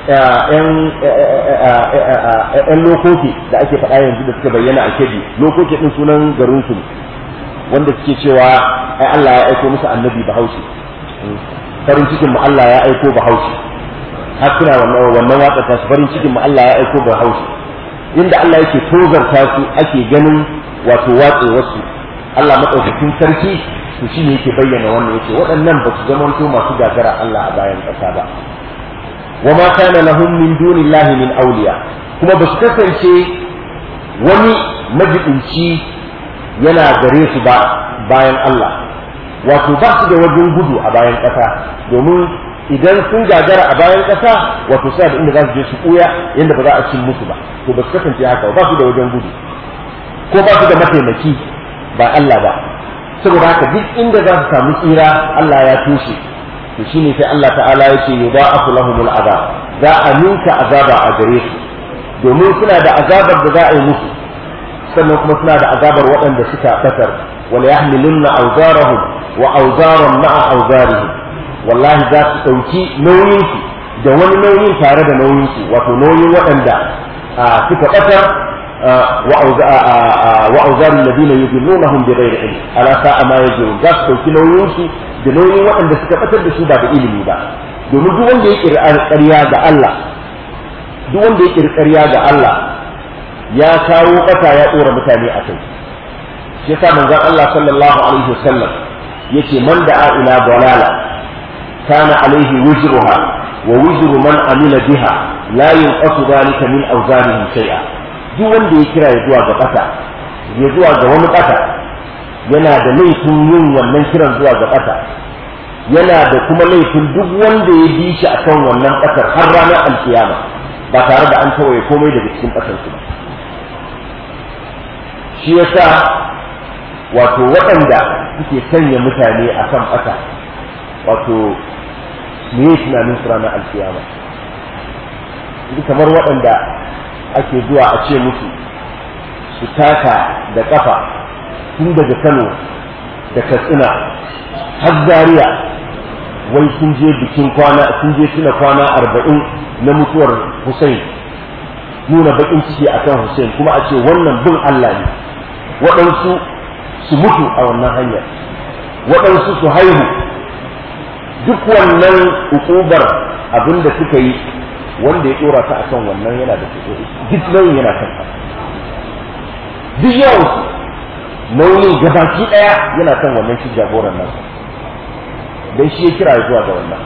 ‘yan lokoki da ake faɗa yanzu da suka bayyana a keji lokoki ɗin sunan garinsu wanda suke cewa ai Allah ya aiko musu annabi bahaushe farin cikin mu Allah ya aiko bahaushe har suna wannan watsa ta farin cikin mu Allah ya aiko bahaushe inda Allah yake tozarta su ake ganin wato watse wasu Allah madaukakin sarki to shine yake bayyana wannan yake waɗannan ba su zamanto masu gagara Allah a bayan ƙasa ba وما كان لهم من دون الله من أولياء kuma ba su kasance wani majibinci yana gare su ba bayan Allah wato ba su da wajen gudu a bayan ƙasa domin idan sun gagara a bayan ƙasa wato suna da inda za su je su ɓuya yadda ba za a cin musu ba to ba su kasance haka ba su da wajen gudu ko ba su da mataimaki ba Allah ba saboda haka duk inda za su samu tsira Allah ya tushe to shine sai Allah ta'ala yake yudha'afu lahumul azab za a ninka azaba a gare su domin suna da azabar da za a yi musu sannan kuma suna da azabar waɗanda suka fatar wal yahmilunna awzarahum wa awzaran ma'a awzarihim wallahi za su dauki nauyin su da wani nauyin tare da nauyin su wato nauyin waɗanda suka fatar wa awzar alladhina yudillunahum bighayri ilm ala sa'a ma yajrun za su dauki nauyin su da nauyin waɗanda suka fatar da su ba da ilimi ba domin duk wanda ya kirkira ƙarya ga Allah duk wanda ya kirkira ga Allah ya kawo ƙasa ya tsora mutane a kai shi yasa manzon Allah sallallahu alaihi wasallam yace man da'a ila dalala kana alaihi wuzruha wa wuzru man amila biha la yunqasu dhalika min awzarihim shay'a. duk wanda ya kira ya zuwa ga bata ya zuwa ga wani bata yana da laifin yin wannan kiran zuwa ga bata, yana da kuma laifin duk wanda ya bi shi akan wannan batar har ranar alkiyama ba tare da an tawaye komai daga cikin batar su ba. shi yasa wato waɗanda suke sanya mutane akan bata wato me yake tunanin su ranar alkiyama, kamar waɗanda ake zuwa a ce musu su taka da kafa tun daga Kano da Katsina har Zaria wai sun je bikin kwana sun je tuna kwana arba'in na mutuwar Hussein, nuna bakin ciki akan Hussein, kuma a ce wannan bin Allah ne. waɗansu su mutu a wannan hanyar, waɗansu su haihu. duk wannan ukubar abinda suka yi wanda ya tsora ta akan wannan yana da kuɗi, duk nauyin yana kan ka, duk yawansu nauyin gabaki ɗaya yana kan wannan shi jagoran nan, dan shi ya kira ya zuwa ga wannan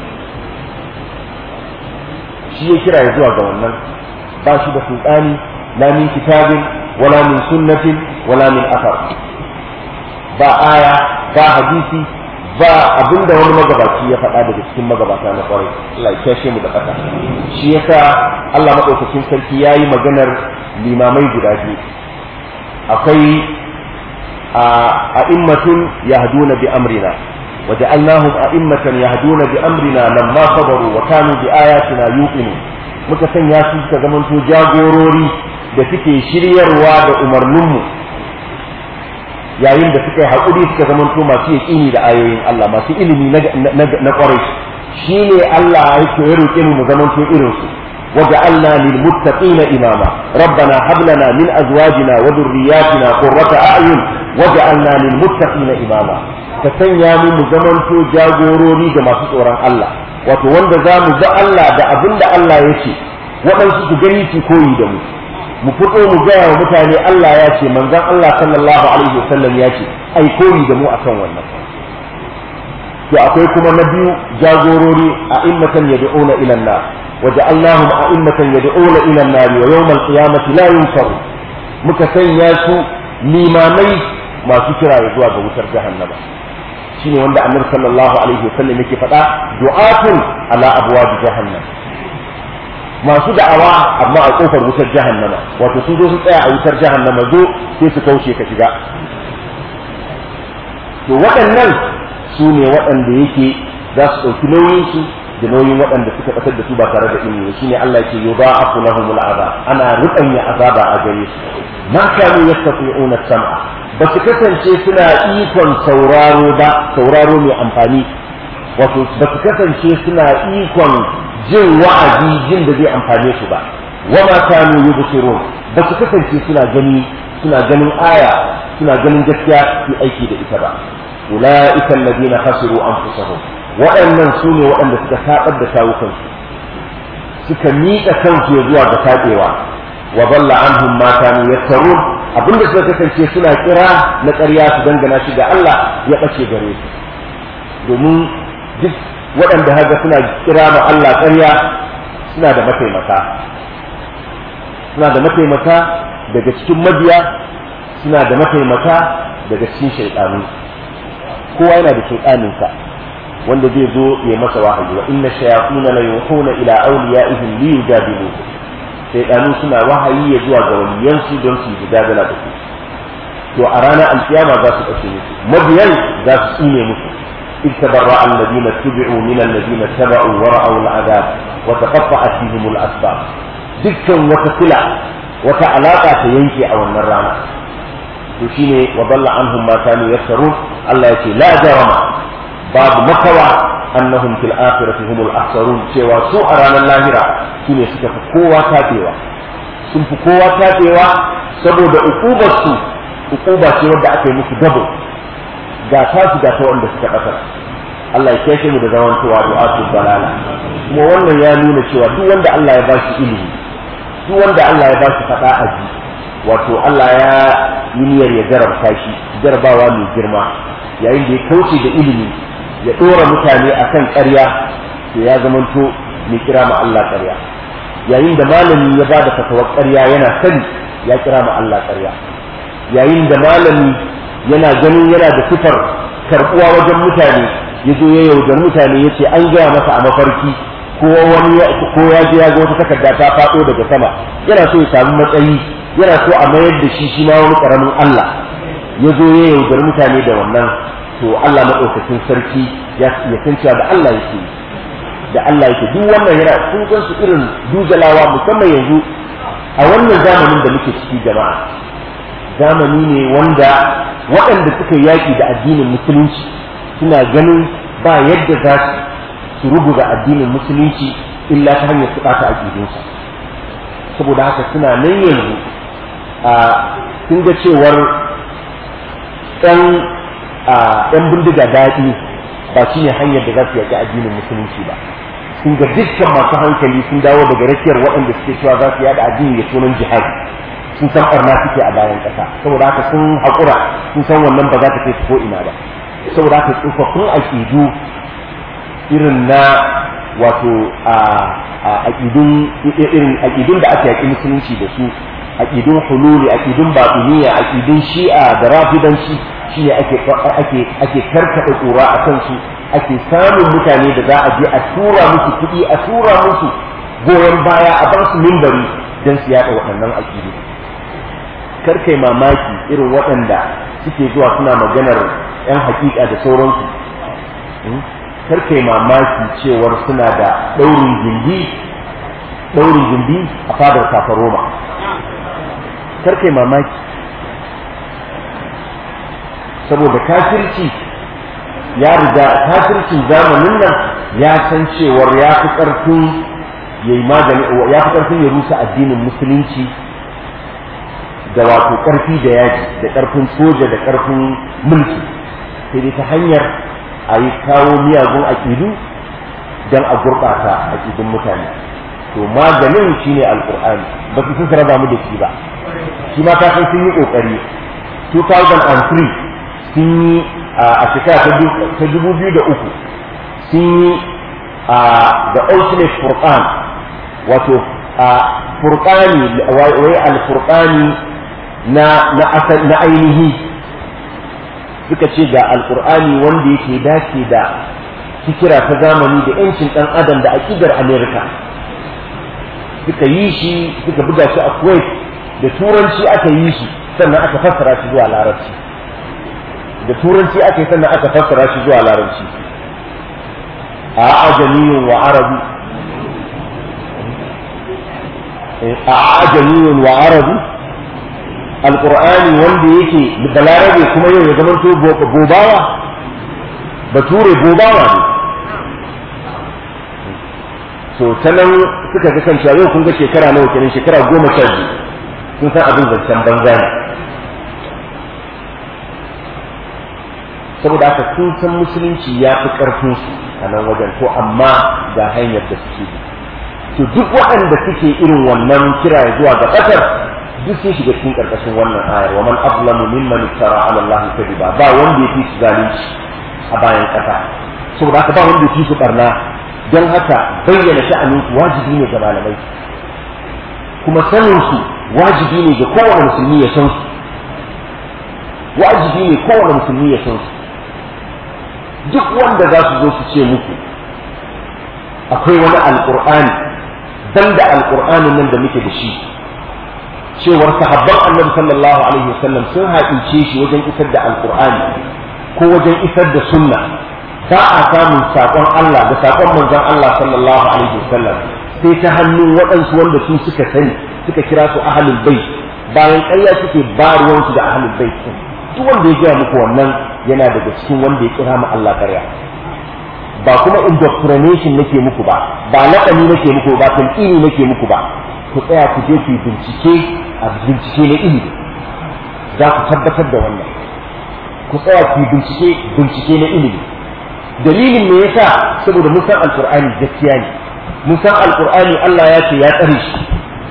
shi ya kira ya zuwa ga wannan ba shi da sultani la min kitabin wala min sunnatin wala min athar, ba aya ba hadisi ba abinda wani magabaci ya faɗa daga cikin magabata na kwarai. Allah ya kashe mu da ƙasa. shi yasa Allah madaukakin sarki yayi maganar limamai guda biyu, akwai a'immatun yahduna bi amrina وجعلناهم أئمة يهدون بأمرنا لما صبروا وكانوا بآياتنا يوقنون. muka sanya su suka zamanto jagorori da suke shiryarwa da umarninmu yayin da suka yi haƙuri suka zamanto masu yaƙini da ayoyin Allah, masu ilimi na ƙwarai. shi ne Allah yake ya roƙe mu mu zamanto irinsu. وجعلنا للمتقين إماما ربنا هب لنا من أزواجنا وذرياتنا قرة أعين وجعلنا للمتقين إماما. ka sanya mu mu zamanto jagorori ga masu tsoron Allah, wato wanda za mu ga Allah da abin da Allah ya ce, waɗansu su gani su koyi da mu, mu fito mu gaya wa mutane Allah ya ce, manzon Allah sallallahu alaihi wasallam ya ce, ai koyi da mu akan wannan. to akwai kuma na biyu jagorori a immatan yad'una ila an-nar wa ja'alnahum a'immatan yad'una ila an-nar wa yawm al-qiyamati la yunsaru. muka sanya su limamai masu kira zuwa ga wutar jahannama. shine wanda annabi sallallahu alaihi wasallam yake faɗa du'atun ala abwab jahannam, masu da'awa amma a kofar wutar jahannama, wato sun zo su tsaya a wutar jahannama zo sai su kauce ka shiga. to waɗannan su ne waɗanda yake za su ɗauki nauyin su da nauyin waɗanda suka ɓatar da su ba tare da ilimi. shine Allah yake yudha'afu lahumul azab, ana ruɓanya azaba a gare su. ma kanu yastati'una sam'a, ba su kasance suna ikon sauraro ba, sauraro mai amfani, wato ba su kasance suna ikon jin wa'azi jin da zai amfane su ba. wa ma kanu yubsirun, ba su kasance suna gani suna ganin aya suna ganin gaskiya su aiki da ita ba. ulaika alladhina khasiru anfusahum, waɗannan su ne waɗanda suka taɓar da kawukansu, suka miƙa kansu zuwa ga taɓewa. wa dalla anhum ma kanu yaftarun, abinda suka kasance suna kira na ƙarya su dangana shi ga Allah ya ɓace gare su. domin duk waɗanda haka suna kira ma Allah ƙarya suna da mataimaka suna da mataimaka daga cikin mabiya, suna da mataimaka daga cikin shaytanu. kowa yana da shaytaninsa wanda zai zo ya masa wahayi. wa inna shayatin la yuhuna ila awliyaihim li yujadiluhum, shaytanu suna wahayi ya zuwa ga waliyansu don su yi dadala da su. to a ranar alkiyama za su kashe musu, mabiyan za su tsine musu. إذ تبرأ الذين اتبعوا من الذين اتبعوا ورأوا العذاب وتقطعت بهم الأسباب. دكا وتسلع وتعلاقة ينكي أو النرانة. وشيني وضل عنهم ما كانوا يفترون. الله يقول لا جرم باب مكوى أنهم في الآخرة هم الأخسرون. سوى سوء رانا اللاهرة شيني سكف قوة تاتيوة سنف قوة تاتيوة سبب أقوبة سوء أقوبة سوى دعك مكدبو ga tasu ga ta wanda suka kasar. Allah ya kashe mu da zaman tuwa du'atul balala. kuma wannan ya nuna cewa duk wanda Allah ya bashi ilimi, duk wanda Allah ya bashi fada aji, wato Allah ya yi niyyar ya jarabta shi jarabawa mai girma yayin da ya kauce da ilimi ya ɗora mutane akan ƙarya to ya zamanto mai kira ma Allah ƙarya yayin da malami ya bada fatawar ƙarya yana sani ya kira ma Allah ƙarya yayin da malami yana ganin yana da sifar karɓuwa wajen mutane ya zo ya yaudar mutane ya ce an gaya masa a mafarki ko wani ko ya je ya ga wata takarda ta faɗo daga sama yana so ya samu matsayi yana so a mayar da shi shi ma wani ƙaramin Allah ya zo ya yaudar mutane da wannan to Allah maɗaukakin sarki ya san cewa da Allah yake da Allah yake duk wannan yana sun san su irin dujalawa musamman yanzu a wannan zamanin da muke ciki jama'a zamani ne wanda waɗanda suka yaƙi da addinin musulunci suna ganin ba yadda za su rubuta addinin musulunci illa ta hanyar su ɓata aƙidunsa saboda haka suna nan yanzu a sun ga cewar ɗan bindiga daɗi ba shi ne hanyar da za su yaƙi addinin musulunci ba sun ga dukkan masu hankali sun dawo daga rakiyar waɗanda suke cewa za su yaɗa addini da sunan jihadi sun san ɓarna suke a bayan ƙasa saboda haka sun haƙura sun san wannan ba za ta kai su ko ina ba saboda haka tsofaffin aƙidu irin na wato aƙidun irin aƙidun da aka yaƙi musulunci da su aƙidun hululi aƙidun baɗiniya aƙidun shi'a da rafidanci shine ake ake ake karkaɗa ƙura a kansu ake samun mutane da za a je a tura musu kuɗi a tura musu goyon baya a bar su mimbari don su yaɗa waɗannan aƙidu karkai mamaki irin waɗanda suke zuwa suna maganar 'yan haƙiƙa da sauransu karkai mamaki cewar suna da ɗaurin gindi ɗaurin gindi a fadar kafa Roma karkai mamaki saboda kafirci ya riga kafircin zamanin nan ya san cewar ya fi ƙarfin ya yi magani ya fi ƙarfin ya rusa addinin musulunci da wato ƙarfi da yaji da ƙarfin soja da ƙarfin mulki sai dai ta hanyar a yi kawo miyagun aƙidu don a gurɓata aƙidun mutane to maganin shi ne alƙur'ani ba su sun raba mu da shi ba shi ma kafin sun yi ƙoƙari two thousand three sun yi a shekara ta dubu biyu da uku sun yi the ultimate furqan wato furqani wai al-furqani na na asal na ainihi suka ce ga alqur'ani wanda yake dace da fikira ta zamani da yancin dan adam da aqidar America suka yi shi suka buga shi a Kuwait da turanci aka yi shi sannan aka fassara shi zuwa larabci da turanci aka yi sannan aka fassara shi zuwa larabci a ajamiyun wa arabi a ajamiyun wa arabi alqur'ani wanda yake da larabe kuma yau ya zama to gobawa bature gobawa ne so sanan suka ga kan yau kun ga shekara nawa kenan shekara goma sha biyu kun san abin zancen banza ne saboda haka sun san musulunci ya fi ƙarfin su a nan wajen to amma ga hanyar da suke bi to duk waɗanda suke irin wannan kira zuwa ga ƙasar duk sun shiga cikin ƙarƙashin wannan ayar wa man azlamu mimman iftara ala allahi kadiba ba wanda ya fi su zalunci a bayan ƙasa saboda haka ba wanda ya fi su barna don haka bayyana sha'anin su wajibi ne ga malamai kuma sanin su wajibi ne ga kowane musulmi ya san su wajibi ne kowane musulmi ya san su duk wanda za su zo su ce muku akwai wani alƙur'ani dan da alƙur'anin nan da muke da shi cewar sahabban annabi sallallahu alaihi wasallam sun haƙince shi wajen isar da alƙur'ani ko wajen isar da sunna ba a samun saƙon Allah da saƙon manzon Allah sallallahu alaihi wasallam sai ta hannun waɗansu wanda su suka sani suka kira su ahlul bait bayan ƙarya suke ba ruwansu da ahlul bait duk wanda ya gaya muku wannan yana daga cikin wanda ya kira mu Allah ƙarya ba kuma indoctrination nake muku ba ba laƙani nake muku ba talqini nake muku ba ku tsaya ku je ku bincike a bincike na ilimi za ku tabbatar da wannan ku tsaya ku bincike bincike na ilimi dalilin me yasa saboda mun san alqur'ani gaskiya ne mun san alqur'ani Allah ya ce ya tsare shi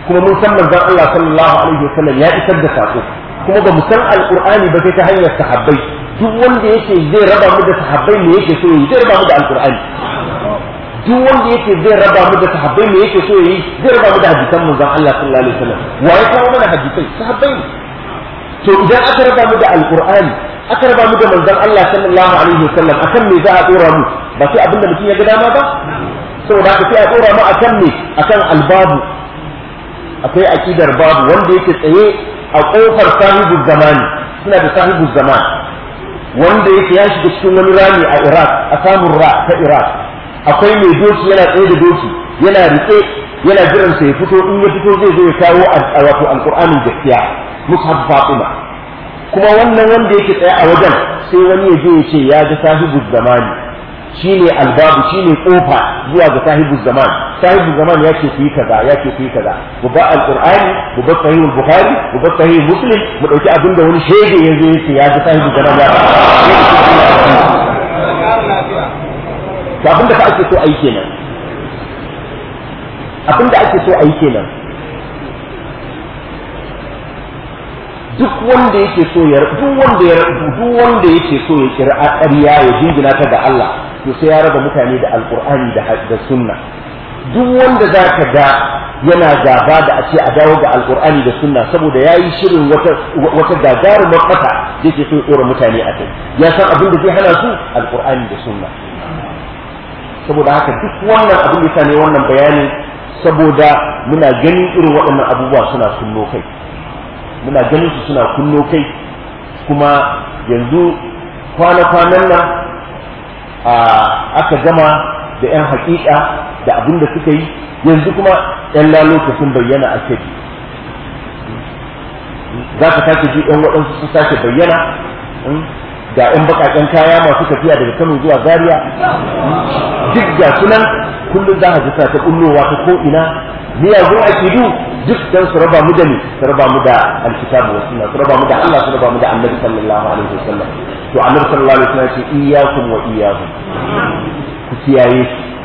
kuma mun san manzon Allah sallallahu alaihi wasallam ya isar da sako kuma ba mu san alqur'ani ba sai ta hanyar sahabbai duk wanda yake zai raba mu da sahabbai me yake so yi zai raba mu da alqur'ani duk wanda yake zai raba mu da sahabbai me yake so yi zai raba mu da hadisan manzon Allah sallallahu alaihi wasallam wa ya kawo mana hadisai sahabbai to idan aka raba mu da alqur'ani aka raba mu da manzon Allah sallallahu alaihi wasallam akan me za a dora mu ba sai abinda mutum ya ga dama ba saboda haka sai a dora mu akan me akan albabu akwai aqidar babu wanda yake tsaye a kofar sahibu zamani suna da sahibu zaman wanda yake ya shiga cikin wani rami a Iraq a samun ra ta Iraq akwai mai doki yana tsaye da doki yana rike yana jiran sa ya fito in ya fito zai zo ya kawo wato alqur'anin gaskiya mushaf Fatima kuma wannan wanda yake tsaye a wajen sai wani ya je ya ce ya ga sahibu zamani shine albabu shine kofa zuwa ga sahibu zaman sahibu zaman ya ce ku yi kaza ya ce ku yi kaza mu ba alqur'ani mu ba sahih bukhari mu ba sahih muslim mu dauki abin da wani shege ya zo ya ce ya ga sahibu zaman ya to abin da ake so ayi kenan abin da ake so ayi kenan duk wanda yake so ya duk wanda ya duk wanda yake so ya kira ƙarya ya jingina ta ga Allah to sai ya raba mutane da alqur'ani da da sunna duk wanda zaka ga yana gaba da a ce a dawo ga alqur'ani da sunna saboda yayi shirin wata wata gagarumar fata yake so ya tsora mutane a kai ya san abin da zai hana su alqur'ani da sunna saboda haka duk wannan abin da ne wannan bayani saboda muna ganin irin waɗannan abubuwa suna sunno kai muna ganin su suna kunno kai kuma yanzu kwana-kwanan nan aka gama da 'yan hakika da abin da suka yi yanzu kuma 'yan lalota sun bayyana a kai za ka sake ji 'yan waɗansu sun sake bayyana ga 'yan baƙaƙen kaya masu tafiya daga Kano zuwa Zaria duk ga sunan kullum za ka ji ta kullowa ta ko'ina miyagun akidu duk dan su raba mu da ni su raba mu da alkitabu wa sunna su raba mu da Allah su raba mu da annabi sallallahu alaihi wasallam to annabi sallallahu alaihi wasallam ce iyyakum wa iyyahum ku kiyaye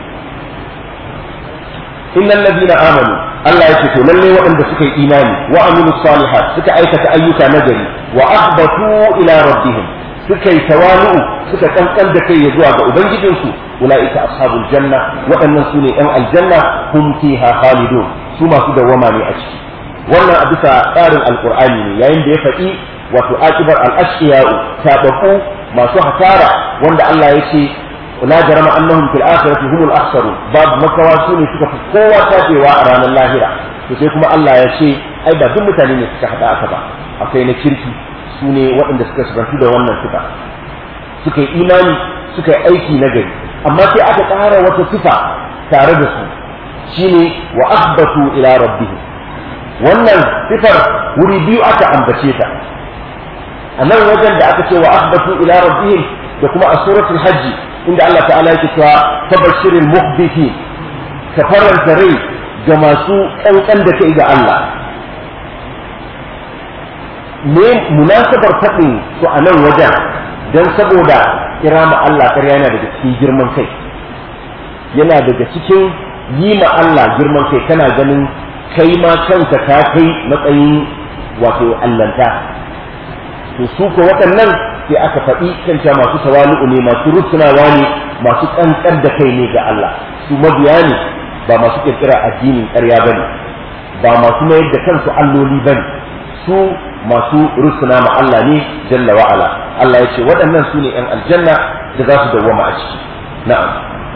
innal ladina amanu Allah yake to lalle waɗanda suka yi imani wa amilu salihat suka aikata ayyuka nagari wa akhbatu ila rabbihim suka yi tawalu suka kankan da kai zuwa ga ubangijinsu ulaika ashabul janna waɗannan su ne ɗan aljanna hum fiha khalidun su masu dawwama ne a ciki wannan a bisa tsarin alqur'ani ne yayin da ya faɗi wato akibar al-ashqiya'u tabaku masu hasara wanda Allah ya ce la jarama annahum fil akhirati humul akhsarun babu makawa su ne suka fi kowa tabewa a ranar lahira to sai kuma Allah ya ce ai ba duk mutane ne suka hada aka ba akwai na kirki su ne waɗanda suka shigantu da wannan sifa suka yi imani suka yi aiki na gari amma sai aka ƙara wata sifa tare da su shine wa akhbatu ila rabbihim wannan sifar wuri biyu aka ambace ta a nan wajen da aka ce wa akhbatu ila rabbihim da kuma a suratul hajj inda Allah ta'ala yake cewa tabashiril mukhbitin ka faranta rai ga masu kankan da kai ga Allah me munasabar faɗin su a nan wajen don saboda kira ma Allah ƙarya yana daga cikin girman kai yana daga cikin yi ma Allah girman kai kana ganin kai ma kanka ka kai matsayin wato allanta to su ko waɗannan sai aka faɗi kanta masu tawali'u ne masu rusunawa ne masu ƙanƙar da kai ne ga Allah su mabiya ne ba masu ƙirƙira addinin ƙarya bane ba masu mayar da kansu alloli bane su masu rusuna ma Allah ne jalla wa ala Allah ya ce waɗannan su ne ƴan aljanna da za su dawwama a ciki na'am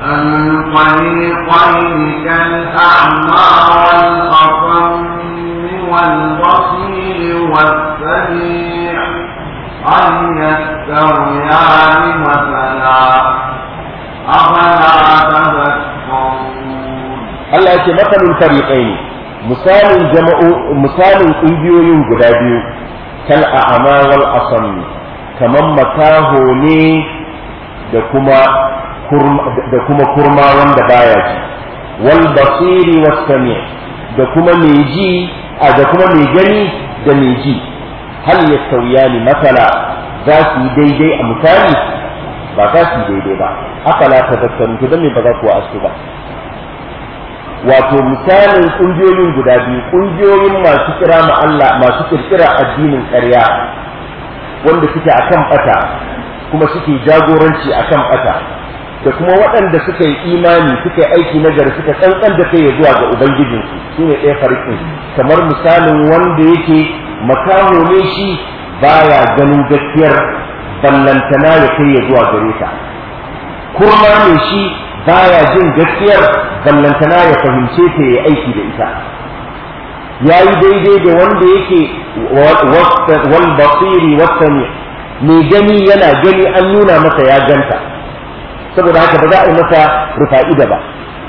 الفريقين كالأعمى والأصم والبصير والسميع هل يستويان مثلا أفلا تذكرون الله يقول مثل الفريقين misalin jama'u misalin ƙungiyoyin guda biyu kal a'ma wal asam kaman makaho ne da kuma kurma da kuma kurma wanda baya ji wal basiri was sami da kuma mai ji da kuma mai gani da mai ji hal yastawiyani matala za su yi daidai a misali ba za su yi daidai ba afala tadhakkarun to dan me ba za ku asu ba wato misalin kungiyoyin guda biyu, kungiyoyin masu kira ma Allah masu kirkira addinin ƙarya wanda suke akan bata kuma suke jagoranci akan bata, da kuma waɗanda suka yi imani suka yi aiki nagari suka tsantsan da kai zuwa ga ubangijinsu, su ne ɗaya farkin. Kamar misalin wanda yake makaho ne shi baya ganin gaskiyar ballantana ya kai ya zuwa gare ta, kurma ne shi baya jin gaskiyar ballantana ya fahimce ta ya aiki da ita. Ya yi daidai da wanda yake wal basiri wasami, mai gani yana gani an nuna masa ya ganta, saboda haka ba za a yi masa rufa'ida ba.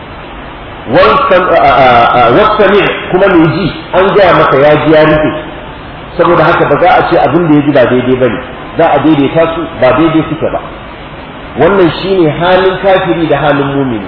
Wasami kuma mai ji an gaya masa ya ji ya rufe, saboda haka ba za a ce abin da ya ji ba daidai ba ne, za a daidaita su ba daidai suke ba. Wannan shine halin kafiri da halin mumini.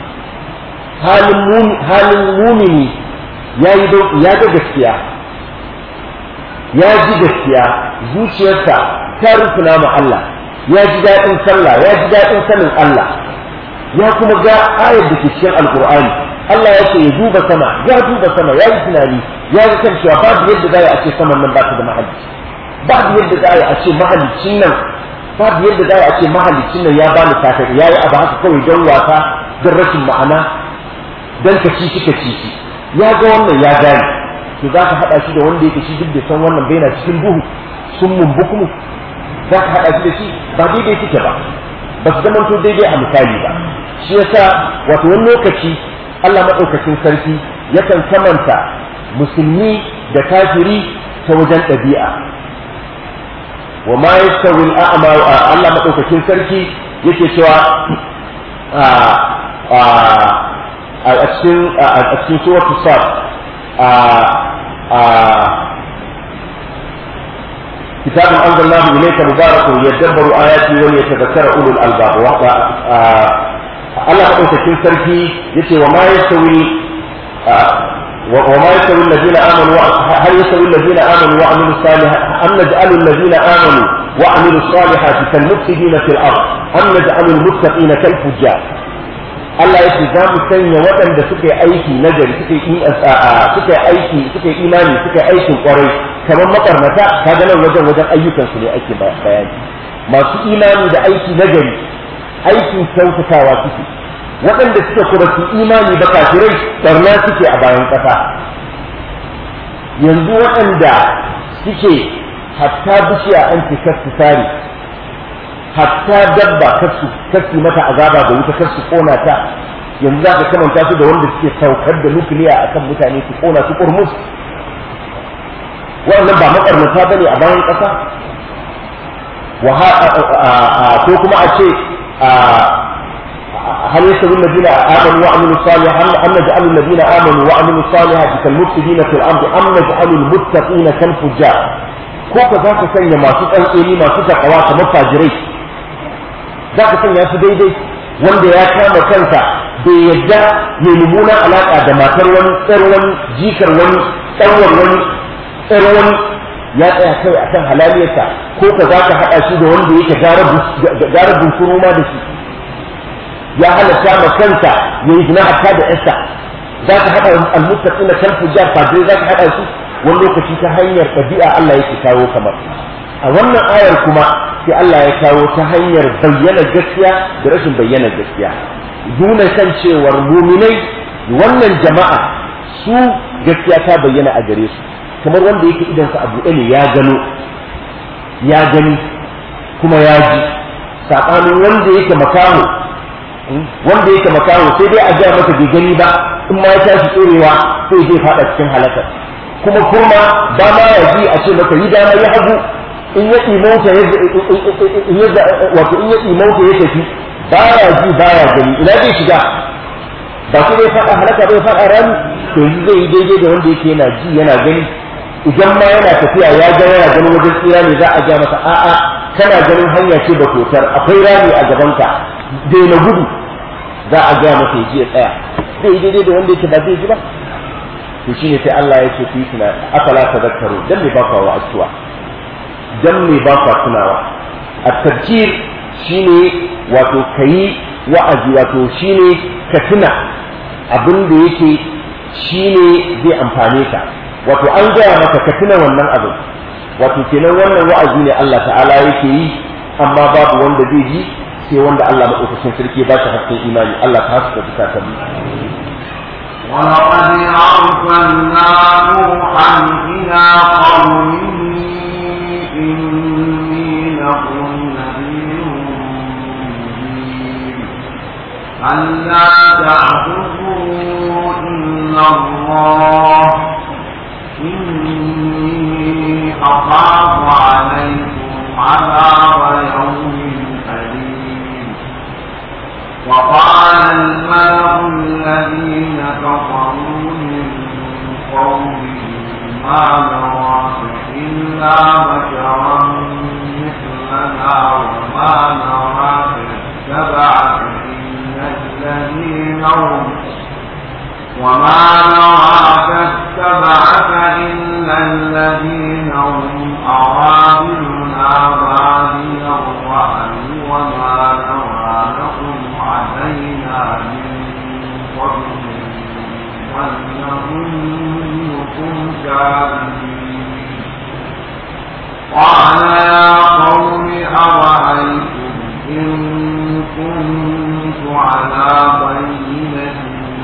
Halin mumini ya yi ya ga gaskiya, ya ji gaskiya, zuciyarsa ta rufuna ma Allah, ya ji daɗin sallah, ya ji daɗin sanin Allah, ya kuma ga ayar da ke cikin alkur'ani. Allah ya ce ya duba sama, ya duba sama, ya yi tunani, ya ga kan cewa babu yadda za a ce saman nan ba ta da mahalicci, babu yadda za a ce mahalicin nan babu yadda za a ce mahalicin nan ya bani sakar, ya yi abu haka kawai don wasa, don rashin ma'ana, don kacici kacici. Ya ga wannan ya gane, to za ka haɗa shi da wanda yake shi duk da san wannan bai na cikin duhu sun mumbukumu, za ka haɗa shi da shi ba daidai suke ba, ba su zamanto daidai a misali ba. Shi yasa wato wani lokaci Allah maɗaukakin sarki yakan samanta musulmi da kafiri ta wajen ɗabi'a. Wa ma yastawi al-a'ma, Allah maɗaukakin sarki yake cewa a cikin a cikin suratul sad kitabun anzalnahu ilayka mubarakun yadabbaru ayati wa yatadhakkara ulul albab. Allah maɗaukakin sarki yace wa ma yastawi wa ma yastawi alladhina amanu hal yastawi alladhina amanu wa amilus salihati am naj'alu alladhina amanu wa amilus salihati kal mufsidina fil ard am naj'alu al muttaqina kal fujjar. Allah ya ce za mu sanya waɗanda suka yi aiki nagari suka yi suka yi aiki suka yi imani suka yi aikin kwarai kamar makarnata, kaga nan wajen wajen ayyukansu ne ake bayani. Masu imani da aiki nagari aikin kyautatawa suke, waɗanda suka kuma su imani ba kafirai barna suke a bayan ƙasa. Yanzu waɗanda suke hatta bishiya an ce kasu tare, hatta dabba kasu kasu mata azaba da wuta kasu kona ta, yanzu za ka kamanta su da wanda suke saukar da nukiliya akan mutane su kona su kurmus. Waɗannan ba makarnata bane a bayan ƙasa. Ko kuma a ce هل يستوي الذين آمنوا وعملوا الصالحات أم نجعل الذين آمنوا وعملوا الصالحات كالمفسدين في الأرض أم نجعل المتقين كالفجار. كوكا ذاك سنة ما تتأني ما تتقوى كمفاجري ذاك سنة سديدي wanda ya kama kansa bai yadda ya mummunan alaƙa da matar wani, tsar wani, jikar wani, tsarwar wani, tsar wani, ya tsaya kai akan halaliyarsa, ko ka za ka haɗa shi da wanda yake gara bunsuru ma da shi, ya halatta ma kansa ya yi zina hatta da yarsa. Za ka haɗa almuttaqin na kan fujjar fadiri, za ka haɗa su wani lokaci ta hanyar ɗabi'a Allah yake kawo kamar. A wannan ayar kuma sai Allah ya kawo ta hanyar bayyana gaskiya da rashin bayyana gaskiya, nuna kan cewar muminai wannan jama'a su gaskiya ta bayyana a gare su, kamar wanda yake idansa a buɗe ne ya gano ya gani kuma ya ji, saɓanin wanda yake makaho wanda yake makaho sai dai a gaya masa bai gani ba, in ma ya tashi tsorewa sai zai faɗa cikin halakar. Kuma kurma ba ma ya ji a ce maka yi dama ya hagu, in ya imauta wato in ya imauta ya tafi baya ji baya gani, ina zai shiga? Ba su zai faɗa halaka bai faɗa rami, to yanzu zai yi daidai da wanda yake yana ji yana gani. Idan ma yana tafiya ya ga yana ganin wajen tsira ne, za a ja masa a'a kana ganin hanya ce ba totar, akwai rami a gabanka, daina gudu, za a ja masa ya ji ya tsaya. Zai yi daidai da wanda yake ba zai ji ba. To shine sai Allah ya ce ku yi tunani, afala tadhakkaru, dan me ba ku wa'azuwa, dan me ba ku tunawa. At-tadhkir shine wato kayi wa'azi, wato shine ka tuna abin da yake shine zai amfane ka wato an gaya maka ka tuna wannan abin wato kenan wannan wa'azi ne Allah ta'ala yake yi amma babu wanda zai ji sai wanda Allah madaukakin sarki ba shi hakkin imani Allah ta haska ta ta bi ولقد أرسلنا نوحا إلى قومه إني لكم نذير مبين ألا تعبدوا إلا الله إني أخاف عليكم عذاب يوم أليم وقال الملأ الذين كفروا من قومه ما نراك إلا بشرا مثلنا وما نراك اتبعك إلا الذين هم وما نراك اتبعك إلا الذين هم أرادلنا بادي الرأي وما نرى لكم علينا من فضل ونظنكم كاذبين قال يا قوم أرأيتم إن كنت على بينة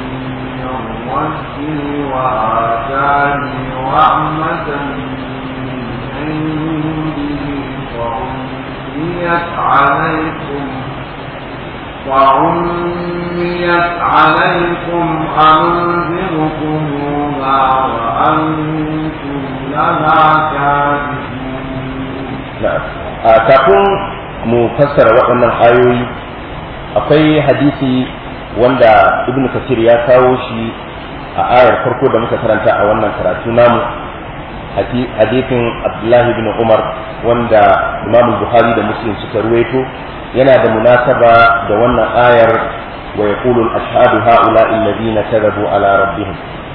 ربي وآتاني رحمة من عنده فعميت عليكم فعميت عليكم أنذركموها وأنتم لها كاذبون. نعم. kafin mu fassara waɗannan ayoyi akwai hadisi wanda ibn kasir ya kawo shi a ayar farko da muka karanta a wannan karatu namu hadisin abdullahi bin umar wanda imam bukhari da muslim suka ruwaito yana da munasaba da wannan ayar wa yaqulu al-ashhadu ha'ula'i alladhina kadhabu ala rabbihim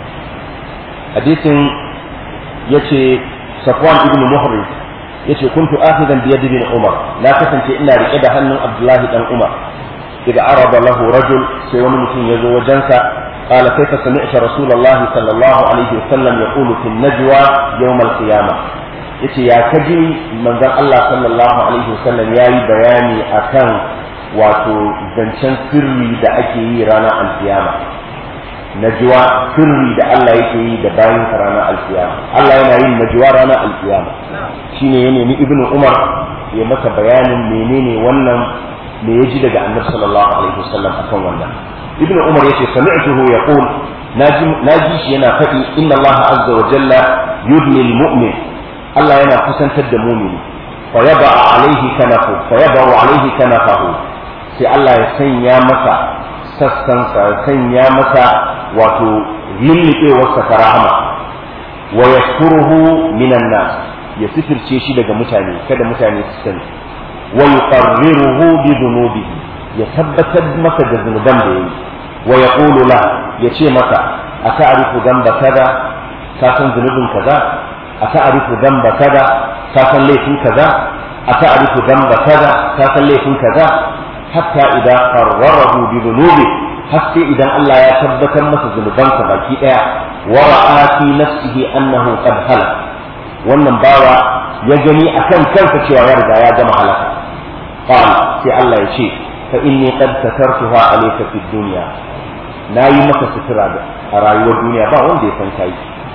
hadisin yace safwan ibn muhriz yace kuntu akhidan bi yadi bin umar na kasance ina rike da hannun abdullahi dan umar إذا عرض له رجل سيوم مسلم يزو وجنسا قال كيف سمعت رسول الله صلى الله عليه وسلم يقول في النجوى يوم القيامة yace ya kaji manzon Allah sallallahu alaihi wasallam yayi bayani akan wato zancen sirri da ake yi ranar alkiyama najwa sirri da Allah yake yi da bayin ranar alkiyama Allah yana yin najwa ranar alkiyama shine ya nemi ibnu Umar ya masa bayanin menene wannan me yaji daga annabi sallallahu alaihi wasallam akan wannan ibnu umar yace sami'tuhu yaqul naji naji shi yana faɗi inna allaha azza wa jalla yudni almu'min Allah yana kusantar da mu'mini fa yaba alaihi kanafu fa yaba alaihi kanafahu sai Allah ya sanya masa sassan sa sanya masa wato lillibewar sa karama wa yasturuhu minan nas ya sitirce shi daga mutane kada mutane su sani ويقرره بذنوبه يثبت مكة ذنوبا به ويقول له يشي مكة أتعرف ذنب كذا كاسن ذنوب كذا أتعرف ذنب كذا كاسن ليس كذا أتعرف ذنب كذا كاسن ليس كذا حتى إذا قرره بذنوبه حتى إذا الله يثبت مكة ذنوبا كذا ورأى في نفسه أنه قد هلك wannan bawa ya gani akan kansa cewa ya riga ya gama halaka qala sai Allah ya ce fa inni qad satartuha alayka fid dunya nayi maka sutura a rayuwar duniya ba wanda ya san kai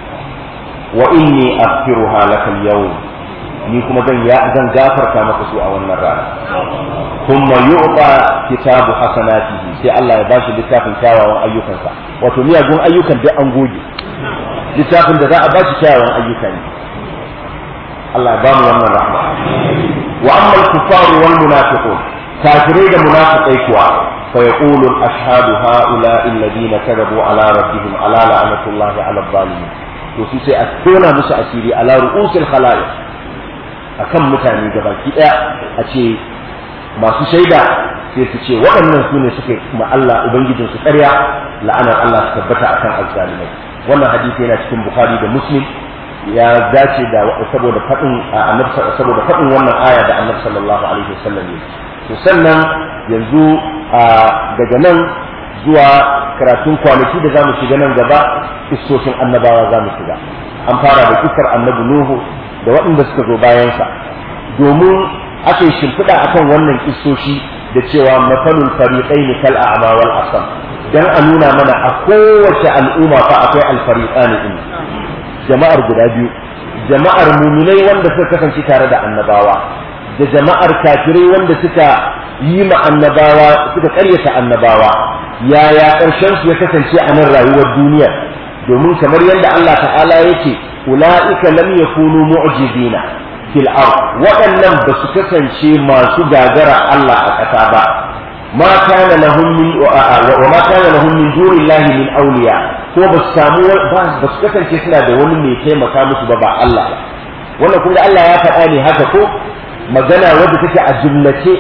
wa inni aghfiruha laka al-yawm ni kuma zan ya zan gafarta maka su a wannan rana kuma yu'ta kitabu hasanatihi sai Allah ya bashi littafin kyawawan ayyukansa wato miyagun ayyukan duk an goge littafin da za a bashi kyawawan ayyuka ne Allah ya bamu wannan rahma wa amma al-kuffar wal munafiqun kafirai da munafiqai kuwa fa yaqulu al-ashhadu haula alladhina kadabu ala rabbihim ala la'natullahi ala adh-dhalimin to su sai a tona musu asiri ala ru'usil khalaiq akan mutane gabaki daya a ce masu shaida sai su ce waɗannan su ne suke kuma Allah ubangijin su ƙarya la'anar Allah su tabbata akan azzalimai wannan hadisi yana cikin Bukhari da Muslim ya dace da saboda fadin annabi saboda fadin wannan aya da annabi sallallahu alaihi wasallam ne to sannan yanzu daga nan zuwa karatun kwanaki da zamu shiga nan gaba kissoshin annabawa za mu shiga. An fara da kissar annabi Nuhu da waɗanda suka zo bayansa, domin aka yi shimfiɗa akan wannan kissoshi da cewa masalul fariqaini kal a'ma wal asam, dan a nuna mana a kowace al'umma fa akwai alfariqani din, jama'ar guda biyu, jama'ar muminai wanda suka kasance tare da annabawa da jama'ar kafirai wanda suka yi ma annabawa suka karyata annabawa. Yaya ƙarshen su ya kasance a nan rayuwar duniya? Domin kamar yadda Allah ta'ala yake ula'ika lam yakunu mu'jizina fil ard, waɗannan ba su kasance masu gagara Allah a ƙasa ba. ma kana lahum min wa ma kana lahum min dunillahi min awliya, ko ba su samu ba su kasance suna da wani mai taimaka musu ba ba Allah ba. Wannan kun ga Allah ya faɗa ne haka ko magana wadda take a jumlace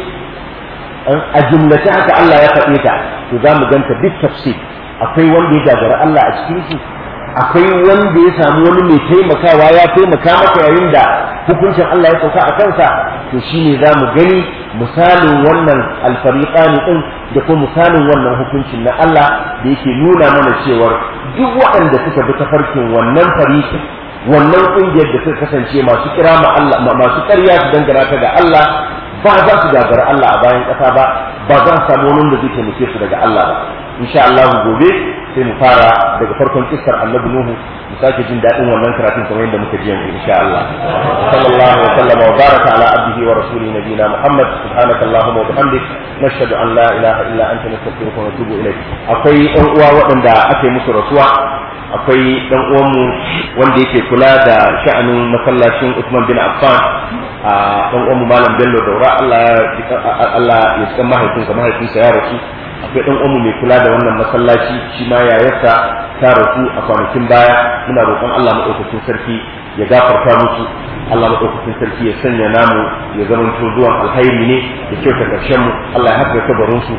a jumlace haka Allah ya faɗe ta, to za mu ganta duk tafsir. Akwai wanda ya gagara Allah a cikin su, akwai wanda ya samu wani mai taimakawa ya taimaka masa yayin da hukuncin Allah ya sauka a kansa, to shine za mu gani misalin wannan alfariqani din da kuma misalin wannan hukuncin na Allah da yake nuna mana cewar duk waɗanda suka bi tafarkin wannan fariqin, wannan ƙungiyar da suka kasance masu kira ma Allah masu ƙarya su dangana ta ga Allah, ba za su gagara Allah a bayan ƙasa ba, ba za su samu wani da zai taimake su daga Allah ba. Insha Allah gobe sai mu fara daga farkon kissar Annabi Nuhu, mu sake jin daɗin wannan karatun kamar yadda muka ji yanzu insha Allah. Sallallahu alaihi wa sallam wa baraka ala abdihi wa rasulihi nabiyina Muhammad. Subhanaka Allahumma wa bihamdik nashhadu an la ilaha illa anta nastaghfiruka wa natubu ilayk. Akwai ɗan uwa waɗanda aka yi musu rasuwa. Akwai ɗan uwanmu wanda yake kula da sha'anin masallacin Usman bin Affan, a ɗan uwanmu Malam Bello Daura, Allah Allah ya san mahaifinsa mahaifinsa ya rasu. Akwai ɗan uwanmu mai kula da wannan masallaci, shi ma yayarsa ta rasu a kwanakin baya. Muna roƙon Allah maɗaukakin sarki ya gafarta musu, Allah maɗaukakin sarki ya sanya namu ya zamanto zuwan alhairi ne da kyauta ƙarshen mu, Allah ya haɗa kabarinsu.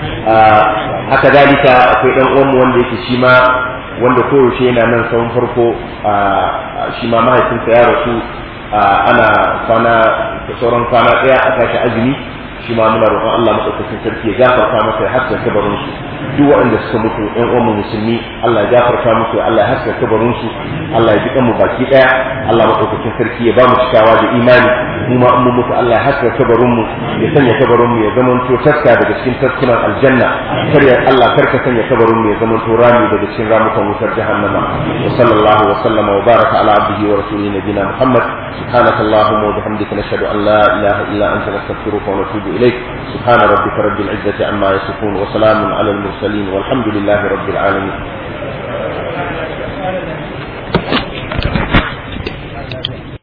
Haka dalika akwai ɗan uwanmu wanda yake shi ma wanda koyaushe yana nan tsawon farko, shi ma mahaifinsa ya rasu ana kwana da sauran kwana ɗaya a tashi azumi. Shi ma muna roƙon Allah maɗaukakin sarki ya gafarta masa ya haska kabarinsu. Duk waɗanda suka mutu ɗan uwanmu musulmi, Allah ya gafarta musu, Allah ya haska kabarinsu, Allah ya ji mu baki ɗaya. Allah maɗaukakin sarki ya ba mu cikawa da imani. Mu ma mu mutu Allah ya haska kabarinmu, ya sanya kabarinmu ya zama to taska daga cikin taskunan aljanna. Kar ya Allah kar ka sanya kabarinmu ya zama to rami daga cikin ramukan wutar jahannama. Wa sallallahu wa sallama wa baraka ala abdihi wa rasulihi nabiyina Muhammad. Subhanakallahumma wa bihamdika nashhadu an la ilaha illa anta nastaghfiruka wa natubu إليك. سبحان ربك رب العزة عما يصفون وسلام على المرسلين والحمد لله رب العالمين.